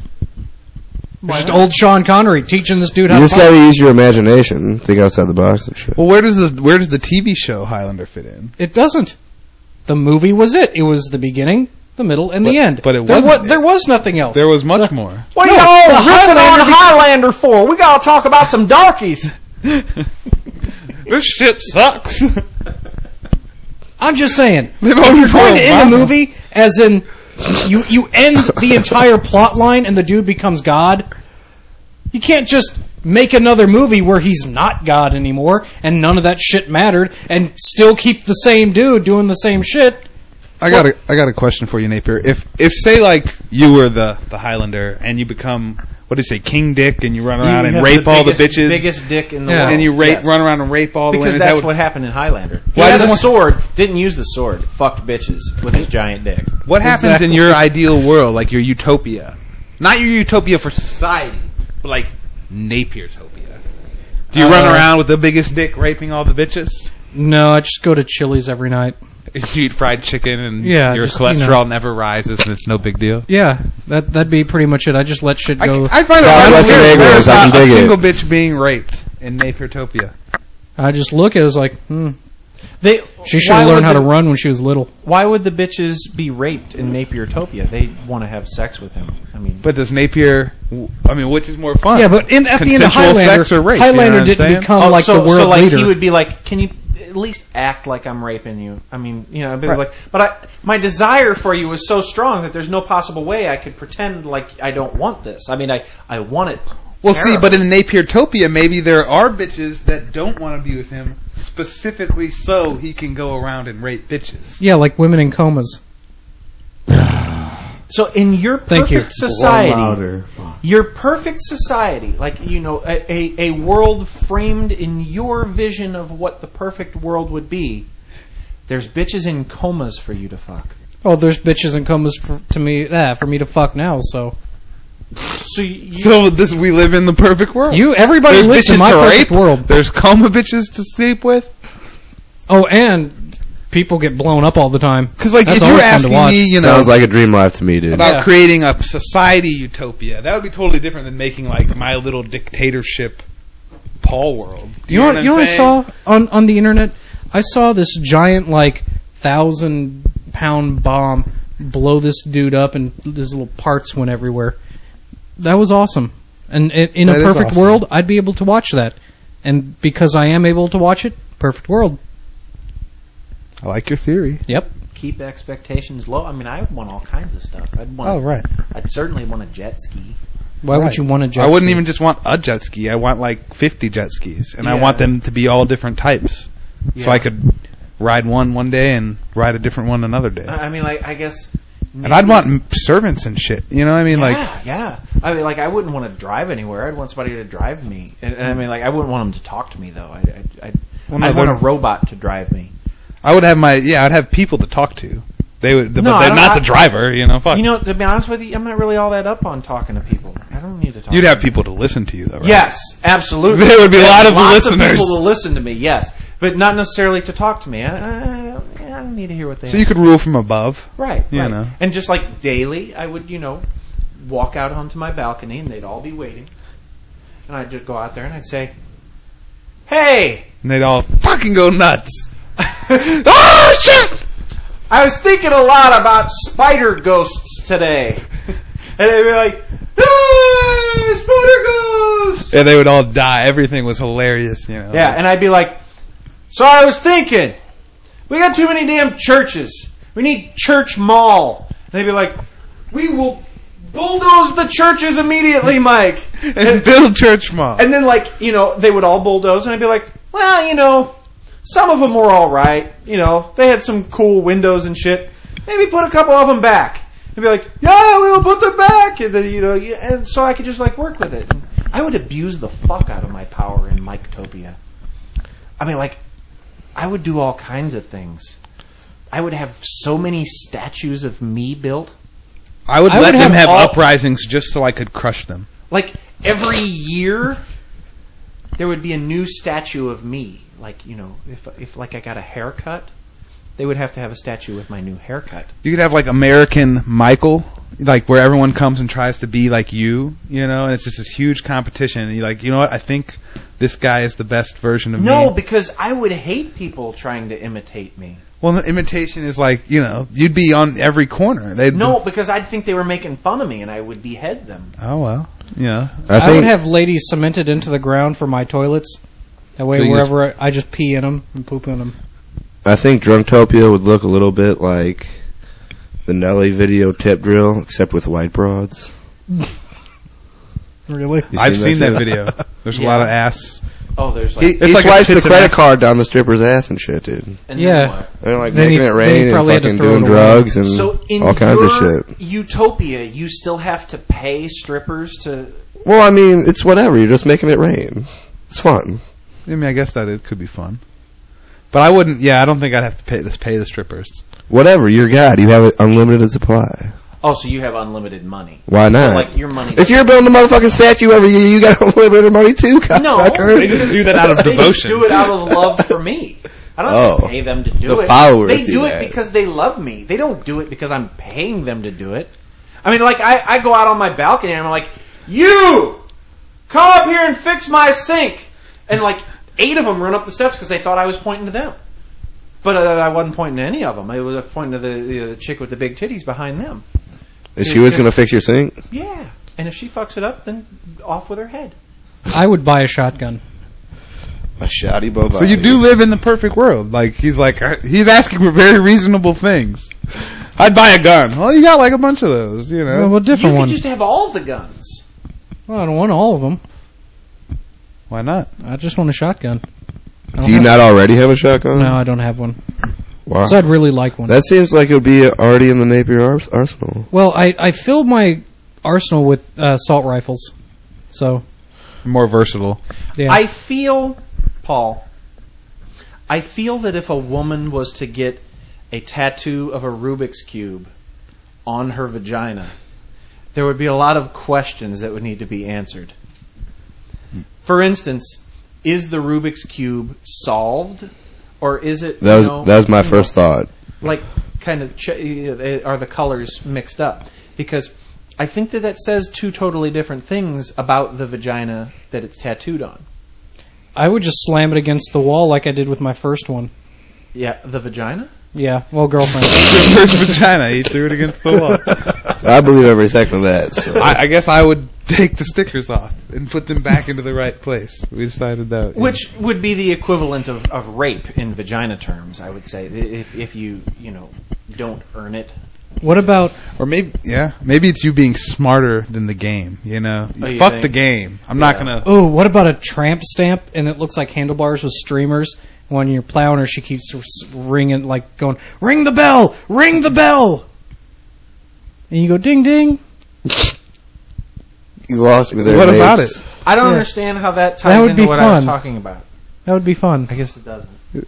Just old Sean Connery teaching this dude how You to just fight. gotta use your imagination. Think outside the box and shit. Well, where does the where does the T V show Highlander fit in? It doesn't. The movie was it. It was the beginning, the middle, and But- the end. but it there wasn't wa- there was nothing else. There was much more. What No, are y'all the ripping Highlander on be- Highlander for? We gotta talk about some darkies. This shit sucks. I'm just saying. They've If already you're going to told end the Obama. movie as in you you end the entire plot line and the dude becomes God, you can't just make another movie where he's not God anymore and none of that shit mattered and still keep the same dude doing the same shit. I got a I got a question for you, Napier. If if say like you were the the Highlander and you become what do you say, King Dick, and you run around You and have rape the all biggest, the bitches, biggest dick in the Yeah. world. and you rape Yes. run around and rape all the Because women. that's that would, what happened in Highlander. He Why had does a one- sword, didn't use the sword, fucked bitches with his giant dick. what happens Exactly. in your ideal world, like your utopia? Not your utopia for society, but like Napiertopia. Do you Uh, run around with the biggest dick raping all the bitches? No, I just go to Chili's every night. You eat fried chicken and Yeah, your just, you cholesterol know. never rises and it's no big deal? Yeah, that that'd be pretty much it. I just let shit I, go. I find Solid it Western weird. Negroes, There's I can not a dig it. single bitch being raped in Napiertopia. I just look at it as like, hmm. They, She should why have would learned how the- to run when she was little. Why would the bitches be raped in Napiertopia? They want to have sex with him. I mean, But does Napier? I mean, which is more fun? Yeah, but in, at the end of Consensual Highlander, sex or rape, you know Highlander what I'm didn't saying? become oh, like so, the world so like leader. he would be like, can you at least act like I'm raping you? I mean, you know, I'd be Right. like, but I, my desire for you is so strong that there's no possible way I could pretend like I don't want this. I mean, I, I want it. Well, see, terribly. but in Napiertopia, maybe there are bitches that don't want to be with him specifically so he can go around and rape bitches. Yeah, like women in comas. So in your Thank you. perfect society, your perfect society, like, you know, a, a, a world framed in your vision of what the perfect world would be, there's bitches in comas for you to fuck. Oh, there's bitches in comas for, to me, yeah, for me to fuck now. So So you, So this we live in the perfect world. you, everybody There's lives in bitches my to perfect rape. world. There's coma bitches to sleep with. Oh, and people get blown up all the time. Because like, That's if you're always fun to asking watch. me, you know, Sounds like a dream life to me, dude. about Yeah. creating a society utopia, that would be totally different than making like my little dictatorship Paul world. Do You know what? I'm You know what I saying? saw on on the internet? I saw this giant like thousand pound bomb blow this dude up, and his little parts went everywhere. That was awesome. And i- in That a is perfect awesome. world, I'd be able to watch that. And because I am able to watch it, perfect world. I like your theory. Yep. keep expectations low. I mean, I would want all kinds of stuff. I'd want. Oh, right. I'd certainly want a jet ski. Why would Right. you want a jet I wouldn't ski? even just want a jet ski. I want like fifty jet skis, and I Yeah. want them to be all different types, so Yeah. I could ride one one day and ride a different one another day. I I mean, like, I guess. And I'd want m- servants and shit. You know what I mean? Yeah, Like, yeah. I mean, like, I wouldn't want to drive anywhere. I'd want somebody to drive me. And, and I mean, like, I wouldn't want them to talk to me though. I'd, I'd, I'd, Well, no, I'd want a they're- robot to drive me. I would have my yeah. I'd have people to talk to. They would, No, but I they're don't- not I- the driver. You know, fuck. You know, to be honest with you, I'm not really all that up on talking to people. I don't need to talk. You'd to have people to listen to you, though, right? Yes, absolutely. There would be a lot of Lots listeners. Of people to listen to me, yes, but not necessarily to talk to me. I, I, I don't need to hear what they. So have. you could rule from above. Right, You right. know. And just like daily, I would, you know, walk out onto my balcony, and they'd all be waiting, and I'd just go out there and I'd say, "Hey, And they'd all fucking go nuts. Oh shit! I was thinking a lot about spider ghosts today," and they'd be like, "Ah, spider ghosts!" Yeah, they would all die. Everything was hilarious. You know. Yeah, and I'd be like, "So I was thinking, we got too many damn churches. We need church mall. And they'd be like, we will bulldoze the churches immediately, Mike. And, and build church mall. And then, like, you know, they would all bulldoze, and I'd be like, well, you know, some of them were all right. You know, they had some cool windows and shit. Maybe put a couple of them back. They'd be like, yeah, we will put them back. And then, you know, and so I could just, like, work with it. And I would abuse the fuck out of my power in Mike-topia. I mean, like, I would do all kinds of things. I would have so many statues of me built. I would I let would them have have all- uprisings just so I could crush them. Like, every year, there would be a new statue of me. Like, you know, if, if like, I got a haircut, they would have to have a statue with my new haircut. You could have, like, American Michael, like, where everyone comes and tries to be like you, you know, and it's just this huge competition. And you're like, you know what, I think this guy is the best version of No, me. because I would hate people trying to imitate me. Well, imitation is like, you know, you'd be on every corner. They'd No, because I'd think they were making fun of me, and I would behead them. Oh, well, yeah. I I, think would have ladies cemented into the ground for my toilets. That way, So you wherever I, I just pee in them and poop in them. I think Drunktopia would look a little bit like the Nelly video tip drill, except with white broads. Really? You I've seen that video? video. There's a Yeah. lot of ass. Oh, there's like... He, It's he like a swipes the tits and credit ass. card down the stripper's ass and shit, dude. and then Yeah. what? They're like Then making he- it then rain he and probably had to fucking throw doing it away. drugs and So in all kinds of your shit. utopia, you still have to pay strippers to... Well, I mean, it's whatever. You're just making it rain. It's fun. I mean, I guess that it could be fun. But I wouldn't, yeah, I don't think I'd have to pay the, pay the strippers. Whatever. You're God. You have unlimited supply. Oh, so you have unlimited money. Why not? So, like, your money... If you're building a motherfucking statue every year, you got unlimited money too, No, cocksucker. They just do that out of They just devotion. do it out of love for me. I don't have to Oh. pay them to do The it. followers They do do it that. because they love me. They don't do it because I'm paying them to do it. I mean, like, I, I go out on my balcony and I'm like, you! Come up here and fix my sink! And, like, eight of them run up the steps because they thought I was pointing to them. But uh, I wasn't pointing to any of them. I was pointing to the, the, the chick with the big titties behind them. And she was going to fix your sink? Yeah. And if she fucks it up, then off with her head. I would buy a shotgun. A shoddy bovine. So you do live in the perfect world. Like, he's like, uh, he's asking for very reasonable things. I'd buy a gun. Well, you got like a bunch of those, you know. Well, what You different could one? just have all the guns. Well, I don't want all of them. Why not? I just want a shotgun. I don't Do you have- not already have a shotgun? No, I don't have one. Wow. So I'd really like one. That seems like it would be already in the Napier ars- arsenal. Well, I, I filled my arsenal with uh, assault rifles. So, More versatile. yeah. I feel, Paul, I feel that if a woman was to get a tattoo of a Rubik's Cube on her vagina, there would be a lot of questions that would need to be answered. For instance, is the Rubik's Cube solved? Or is it, That was you know, that was my you first know, thought. like, kind of, ch- are the colors mixed up? Because I think that that says two totally different things about the vagina that it's tattooed on. I would just slam it against the wall like I did with my first one. Yeah, the vagina? Yeah, well, girlfriend. Your first vagina, he threw it against the wall. I believe every second of that. So. I, I guess I would take the stickers off and put them back into the right place. We decided that. Which would be the equivalent of, of rape in vagina terms, I would say. If if you, you know, don't earn it. What about... Or maybe, yeah, maybe it's you being smarter than the game, you know? Oh, you Fuck think? the game. I'm not Yeah. going to... Oh, what about a tramp stamp and it looks like handlebars with streamers? When you're plowing her, she keeps ringing, like going, ring the bell! Ring the bell! And you go, ding, ding. You lost me there. What Nate. about it? I don't Yeah. understand how that That ties would into be what I was fun. talking about. That would be fun. I guess it doesn't.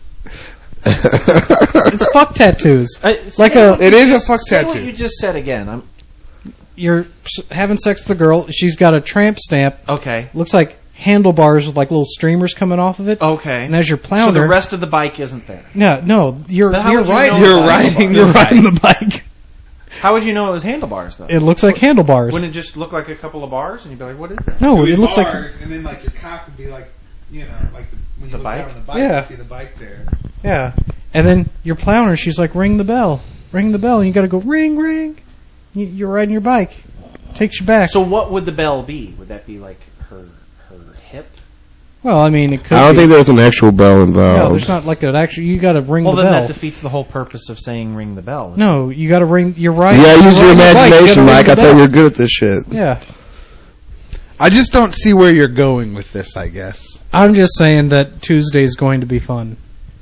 It's fuck tattoos. Uh, Like say a- what It you is a just- fuck say what tattoo. you just said again. I'm You're s- having sex with a girl. She's got a tramp stamp. okay. Looks like handlebars with like little streamers coming off of it. Okay. And as you're plowing so the her- rest of the bike isn't there. No, no, you're Then how you're would you right. know You're it's riding handlebars? You're riding the bike. How would you know it was handlebars though? It looks like handlebars. Wouldn't it just look like a couple of bars and you'd be like, what is that? No, it looks like and then like your cock would be like, you know, like the, when The you look bike? down on the bike, Yeah. you see the bike there. yeah. And then you're plowing her. She's like, ring the bell, ring the bell, and you got to go ring, ring. You- You're riding your bike. Takes you back. So what would the bell be? Would that be like her her hip? Well, I mean, it could. I don't be. think there's an actual bell involved. No, there's not like an actual. You got to ring Well, the then bell. that defeats the whole purpose of saying ring the bell. No, you got to ring. You're right. Yeah, you're use your right, you're right, you imagination, gotta ring Mike. I the thought bell. you were good at this shit. Yeah, I just don't see where you're going with this, I guess. I'm just saying that Tuesday's going to be fun.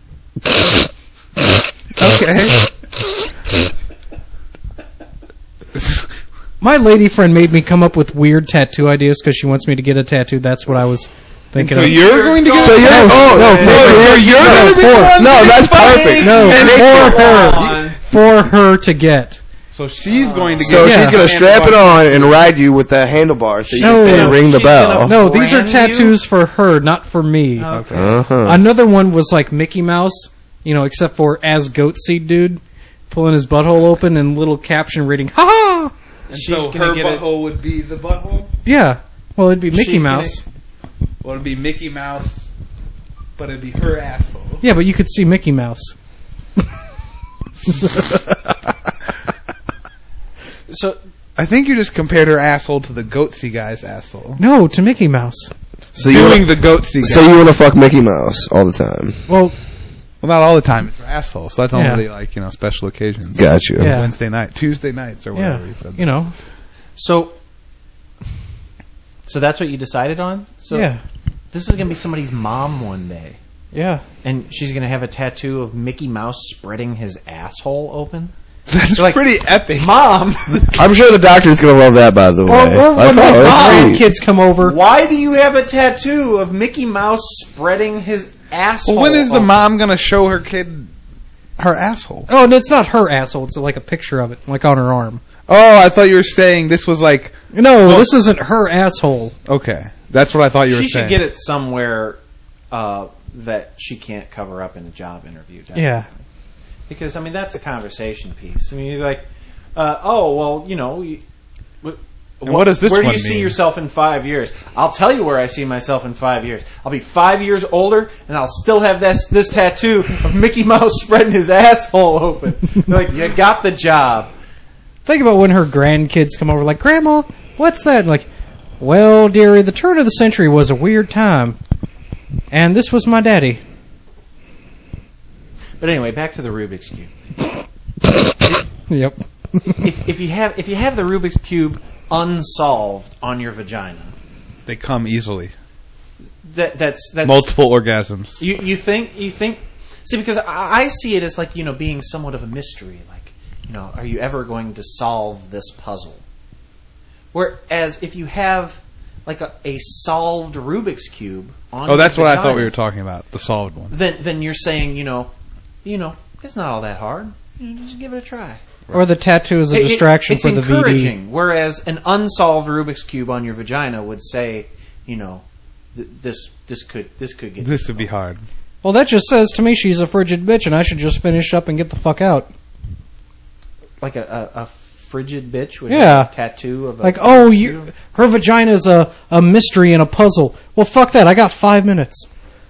Okay. My lady friend made me come up with weird tattoo ideas because she wants me to get a tattoo. That's what I was thinking. So of. you're going to get... So you're, oh, no, no, no, you're, you're going to be the one no, that's perfect. No, And for her, for her to get. So she's going to get... So Yeah. she's going to strap it on and ride you with that handlebar so you No. can say, ring the She's bell. gonna- No, these are Brand you? tattoos for her, not for me. Okay. Uh-huh. Another one was like Mickey Mouse, you know, except for as goat seed dude, pulling his butthole open and little caption reading, ha ha! And She's so gonna her get it- butthole would be the butthole? Yeah. Well, it'd be Mickey She's gonna- Mouse. Well, it'd be Mickey Mouse, but it'd be her asshole. Yeah, but you could see Mickey Mouse. So I think you just compared her asshole to the goatsy guy's asshole. No, to Mickey Mouse. So you Doing wanna, the goatsy guy. so you want to fuck Mickey Mouse all the time. Well, Well, not all the time. It's her asshole. So that's Yeah. only like, you know, special occasions. Gotcha. Yeah. Wednesday night, Tuesday nights, or yeah, whatever he said. you know, So, so that's what you decided on? So yeah, this is going to be somebody's mom one day. yeah. And she's going to have a tattoo of Mickey Mouse spreading his asshole open? That's Like- pretty epic. Mom! I'm sure the doctor's going to love that, by the way. Or, or Like, when my oh, that's mom sweet. kids come over. Why do you have a tattoo of Mickey Mouse spreading his asshole Well, when is the open? mom going to show her kid her asshole? Oh, and it's not her asshole. It's like a picture of it, like on her arm. Oh, I thought you were saying this was like... No, Well- this isn't her asshole. Okay. That's what I thought you were She saying. should get it somewhere uh, that she can't cover up in a job interview. definitely. Yeah. Because, I mean, that's a conversation piece. I mean, you're like, uh, oh, well, you know... You, what, And what does this Where do one you see mean? yourself in five years? I'll tell you where I see myself in five years. I'll be five years older, and I'll still have this this tattoo of Mickey Mouse spreading his asshole open. Like, you got the job. Think about when her grandkids come over, like, Grandma, what's that? Like, well, dearie, the turn of the century was a weird time. And this was my daddy. But anyway, back to the Rubik's Cube. Yep. If, if you have if you have the Rubik's Cube unsolved on your vagina, They come easily. that that's that's Multiple orgasms. You you think you think see because I, I see it as like you know being somewhat of a mystery. Like you know, are you ever going to solve this puzzle? Whereas if you have like a, a solved Rubik's Cube on Oh, that's your what I vagina, thought we were talking about. The solved one. Then then you're saying you know you know it's not all that hard. You know, just give it a try. Or the tattoo is a It- it- distraction it's for the V D. encouraging. Whereas an unsolved Rubik's Cube on your vagina would say, you know, th- this this could this could get This would be hard. Well, that just says to me she's a frigid bitch and I should just finish up and get the fuck out. like a, a, a frigid bitch with Yeah. a tattoo of a Like, oh, Rubik's you, Cube. her vagina is a, a mystery and a puzzle. Well, fuck that. I got five minutes.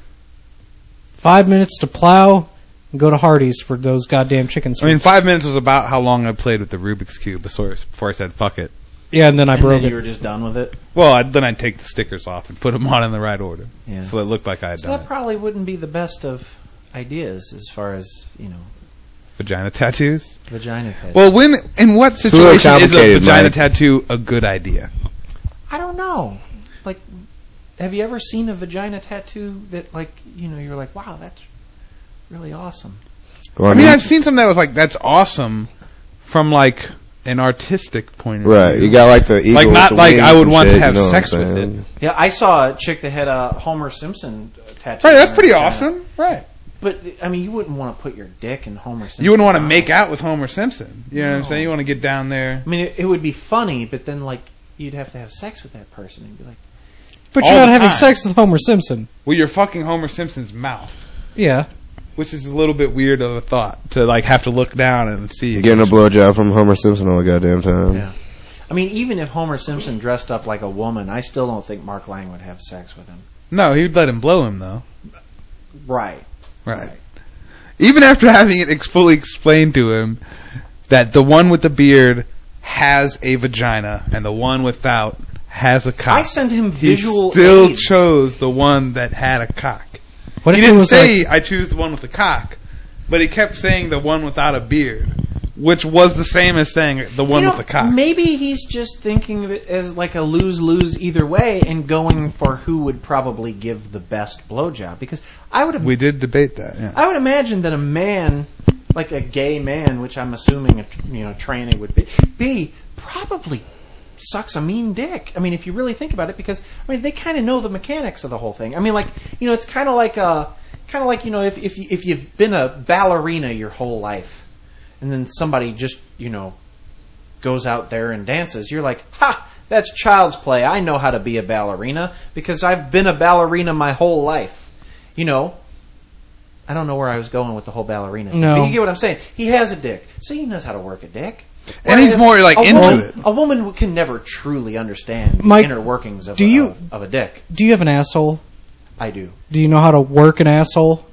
Five minutes to plow and go to Hardee's for those goddamn chicken I strips. mean, five minutes was about how long I played with the Rubik's Cube before before I said fuck it. Yeah, and then I and broke then it. you were just done with it. Well, I'd, then I'd take the stickers off and put them on in the right order. Yeah. So it looked like I had So done that it. probably wouldn't be the best of ideas as far as you know Vagina tattoos? vagina tattoo. Well, when in what a little situation is a complicated, vagina Mike. tattoo a good idea? I don't know. Like, have you ever seen a vagina tattoo that like you know you're like wow that's really awesome. Well, I mean, I've seen something that was like, that's awesome from like an artistic point of right. view. You got like the eagle Like, with not the like wings I would and want to shit, have you know what sex I'm with saying? it. Yeah, I saw a chick that had a Homer Simpson tattoo. Right, that's on her pretty vagina. awesome. Right. But I mean, you wouldn't want to put your dick in Homer Simpson. You wouldn't want to make out with Homer Simpson. You know what I'm No. saying? You want to get down there. I mean, it, it would be funny, but then like you'd have to have sex with that person and be like, But all you're not the having time. sex with Homer Simpson. Well, you're fucking Homer Simpson's mouth. Yeah. Which is a little bit weird of a thought to like have to look down and see. You're getting a blowjob from Homer Simpson all the goddamn time. yeah. I mean, even if Homer Simpson dressed up like a woman, I still don't think Mark Lang would have sex with him. No, he'd let him blow him though. Right. Right. Even after having it ex- fully explained to him that the one with the beard has a vagina and the one without has a cock. I sent him he visual still aids. chose the one that had a cock. What He if it didn't was say, like, I choose the one with the cock, but he kept saying the one without a beard, which was the same as saying the one You know, with the cock. Maybe he's just thinking of it as like a lose-lose either way and going for who would probably give the best blowjob. Because I would have, We did debate that, yeah. I would imagine that a man, like a gay man, which I'm assuming a you know tranny would be, be probably sucks a mean dick. I mean, if you really think about it, because I mean, they kind of know the mechanics of the whole thing. I mean, like you know, it's kind of like a, kind of like you know, if if you, if you've been a ballerina your whole life, and then somebody just you know goes out there and dances, you're like, ha, that's child's play. I know how to be a ballerina because I've been a ballerina my whole life. You know. I don't know where I was going with the whole ballerina thing. No. But you get what I'm saying. He has a dick, so he knows how to work a dick. And he's Whereas more, like, a into woman, it. A woman can never truly understand the Mike, inner workings of, do a, you- of, of a dick. do you have an asshole? I do. Do you know how to work an asshole?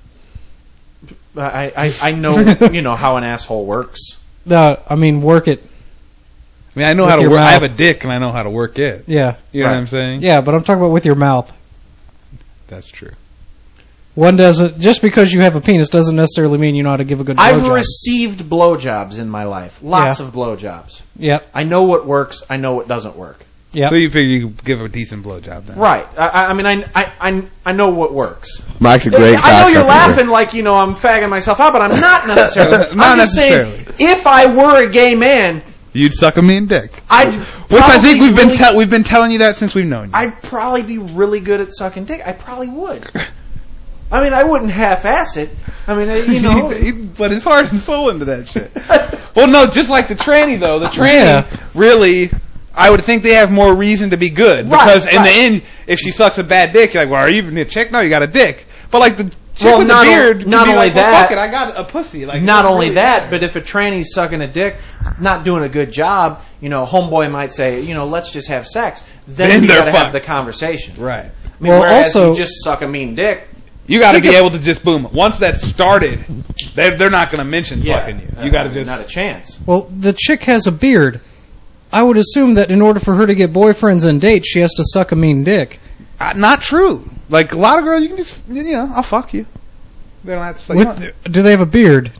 I, I, I know you know how an asshole works. Uh, I mean, work it. I mean, I know With how to your work. I have a mouth. dick, and I know how to work it. Yeah. You know Right. what I'm saying? Yeah, but I'm talking about with your mouth. That's true. One doesn't, just because you have a penis doesn't necessarily mean you know how to give a good I've blowjob. received blowjobs in my life. Lots Yeah. of blowjobs. Yep. I know what works. I know what doesn't work. Yep. So you figure you give a decent blowjob then. Right. I, I I mean, I, I, I, I know what works. Mike's a great I know you're cocksucker. laughing like, you know, I'm fagging myself out, but I'm not necessarily. Not I'm just necessarily. saying, if I were a gay man, You'd suck a mean dick. I'd Which I think probably we've been really- tell we've been telling you that since we've known you. I'd probably be really good at sucking dick. I probably would. I mean, I wouldn't half-ass it. I mean, I- you know. he, he put his heart and soul into that shit. Well, no, just like the tranny though. The tranny Yeah. really, I would think they have more reason to be good Right, because in right. the end, if she sucks a bad dick, you're like, well, are you even a chick? No, you got a dick. But like the chick Well, with the not o- beard, can not be only like, well, that- fuck it, I got a pussy. Like, it Not doesn't only really that, matter. but if a tranny's sucking a dick, not doing a good job, you know, homeboy might say, you know, let's just have sex. Then, Then you they're gotta have fucked. the conversation. right. I mean, Well, whereas also- you just suck a mean dick. You got to be able to just boom. Once that's started, they're, they're not going to mention fucking you. You got to uh, just not a chance. Well, the chick has a beard. I would assume that in order for her to get boyfriends and dates, she has to suck a mean dick. uh, not true. Like a lot of girls, you can just you know, I'll fuck you. They don't have to say With the- do they have a beard?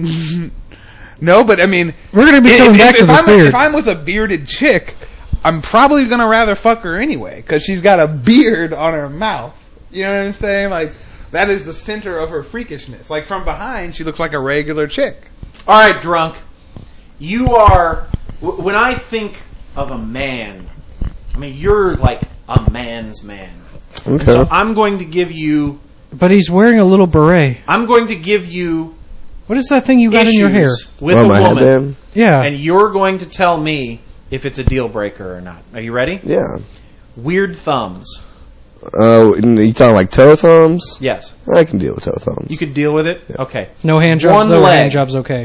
no, but I mean, We're going to be if, coming if, back if to this I'm, beard. if I'm with a bearded chick, I'm probably going to rather fuck her anyway because she's got a beard on her mouth. You know what I'm saying? Like that is the center of her freakishness. Like from behind, she looks like a regular chick. All right, drunk. You are. W- when I think of a man, I mean, you're like a man's man. Okay. So I'm going to give you. But he's wearing a little beret. I'm going to give you What is that thing you got in your hair? issues with oh, a my woman, headband? Yeah. and you're going to tell me if it's a deal breaker or not. Are you ready? Yeah. Weird thumbs. Oh, you talking like toe thumbs? Yes. I can deal with toe thumbs. You could deal with it? Okay. No hand jobs, One though, or leg. hand jobs okay.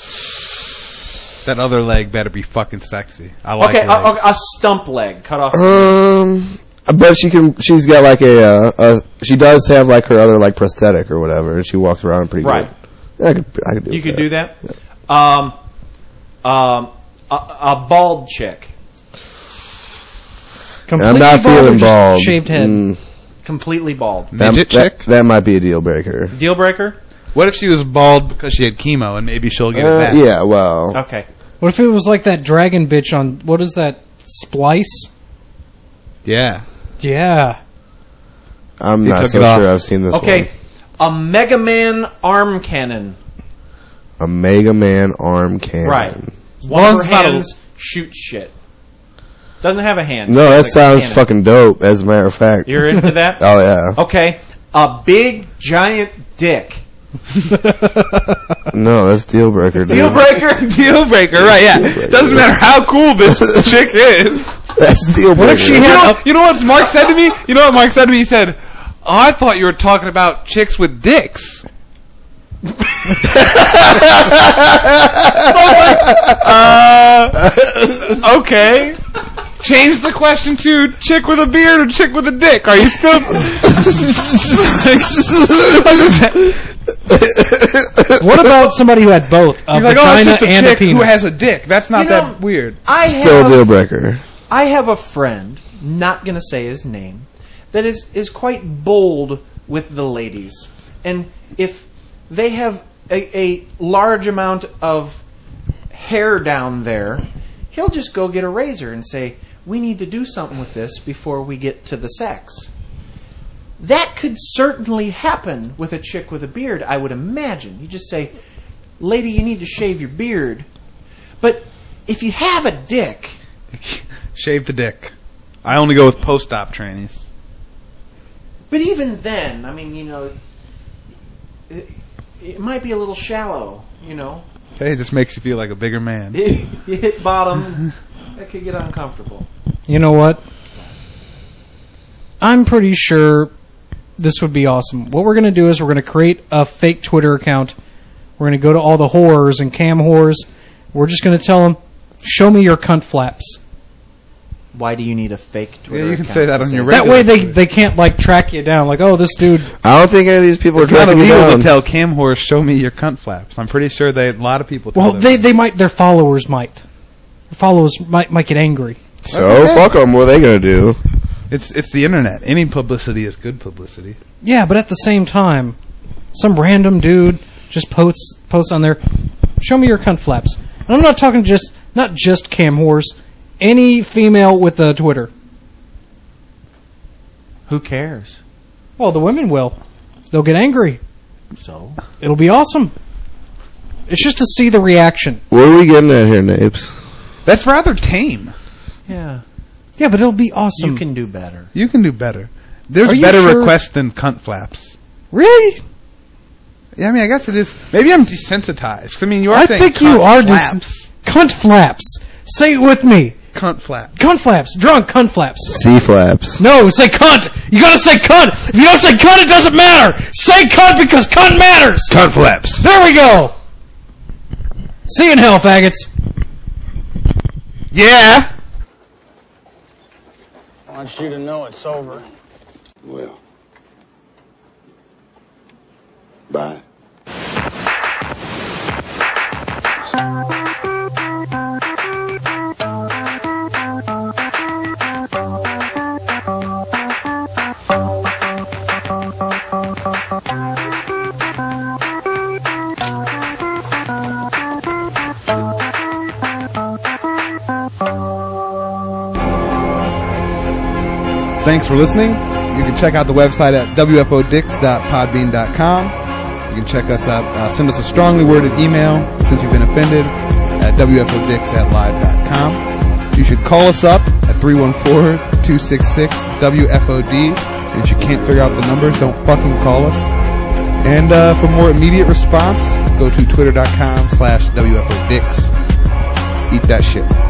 That other leg better be fucking sexy. I like Okay, a, legs. a, a stump leg cut off. Um, but she can. She's got like a. Uh, a she does have like her other like prosthetic or whatever, and she walks around pretty Right. good. Yeah, I could. I could do. You with could do that? Um, um, a, a bald chick. Completely I'm not bald or feeling just bald. Shaved head. Mm, Completely bald. that, Midget that, chick? that might be a deal breaker. Deal breaker? What if she was bald because she had chemo and maybe she'll get it Uh, back? yeah. Well. Okay. What if it was like that dragon bitch on, what is that, Splice? Yeah. Yeah. I'm He not took so it off. sure I've seen this Okay. A Mega Man arm cannon. one. A Mega Man arm cannon. Right. One Well, of her it's not a- hands shoots shit. Doesn't have a hand. No, that It's like a sounds cannon. fucking dope. As a matter of fact. You're into that? Oh yeah. Okay. A big giant dick. No, that's deal breaker. Dude. Deal breaker? Deal breaker, right? Yeah. Deal breaker. Doesn't matter how cool this chick is. That's deal breaker. What if she You had know, you know what Mark said to me? You know what Mark said to me? He said, "Oh, I thought you were talking about chicks with dicks." uh, okay. Change the question to chick with a beard or chick with a dick. Are you still? What about somebody who had both? A He's like, oh, it's vagina just a and a chick penis. who has a dick. That's not You know, that weird. I Still have, deal breaker. I have a friend, not going to say his name, that is, is quite bold with the ladies. And if they have a, a large amount of hair down there, he'll just go get a razor and say, we need to do something with this before we get to the sex. That could certainly happen with a chick with a beard, I would imagine. You just say, lady, you need to shave your beard. But if you have a dick... Shave the dick. I only go with post-op trannies. But even then, I mean, you know, it, it might be a little shallow, you know. Hey, it just makes you feel like a bigger man. You hit bottom, that could get uncomfortable. You know what? I'm pretty sure this would be awesome. What we're going to do is we're going to create a fake Twitter account. We're going to go to all the whores and cam whores. We're just going to tell them, show me your cunt flaps. Why do you need a fake Twitter Yeah, you can account say that to on say your That regular way they, Twitter. they can't like track you down. Like, oh, this dude... I don't think any of these people It's are not tracking you illegal down. to tell cam whores, show me your cunt flaps. I'm pretty sure they a lot of people tell Well, them. they, they might... Their followers might. Their followers might, might get angry. So, Okay. fuck them. What are they going to do? It's it's the internet. Any publicity is good publicity. Yeah, but at the same time, some random dude just posts posts on there, show me your cunt flaps. And I'm not talking just not just cam whores, any female with a Twitter. Who cares? Well, the women will. They'll get angry. So? It'll be awesome. It's just to see the reaction. What are we getting at here, Napes? That's rather tame. Yeah. Yeah, but it'll be awesome. You can do better. You can do better. There's Are you better sure? requests than cunt flaps. Really? Yeah, I mean, I guess it is. Maybe I'm desensitized. 'Cause, I mean, you are I saying think cunt you are flaps. dis- cunt flaps. Say it with me. Cunt flaps. Cunt flaps. Drunk cunt flaps. C-flaps. No, say cunt. You gotta say cunt. If you don't say cunt, it doesn't matter. Say cunt because cunt matters. Cunt flaps. There we go. See you in hell, faggots. Yeah. I want you to know it's over. Well, bye. Thanks for listening. You can check out the website at w f o dicks dot podbean dot com. You can check us out. Uh, send us a strongly worded email since you've been offended at w f o dicks at live dot com. You should call us up at three one four, two six six, W F O D. And if you can't figure out the numbers, don't fucking call us. And uh, for more immediate response, go to twitter dot com slash W F O dicks. Eat that shit.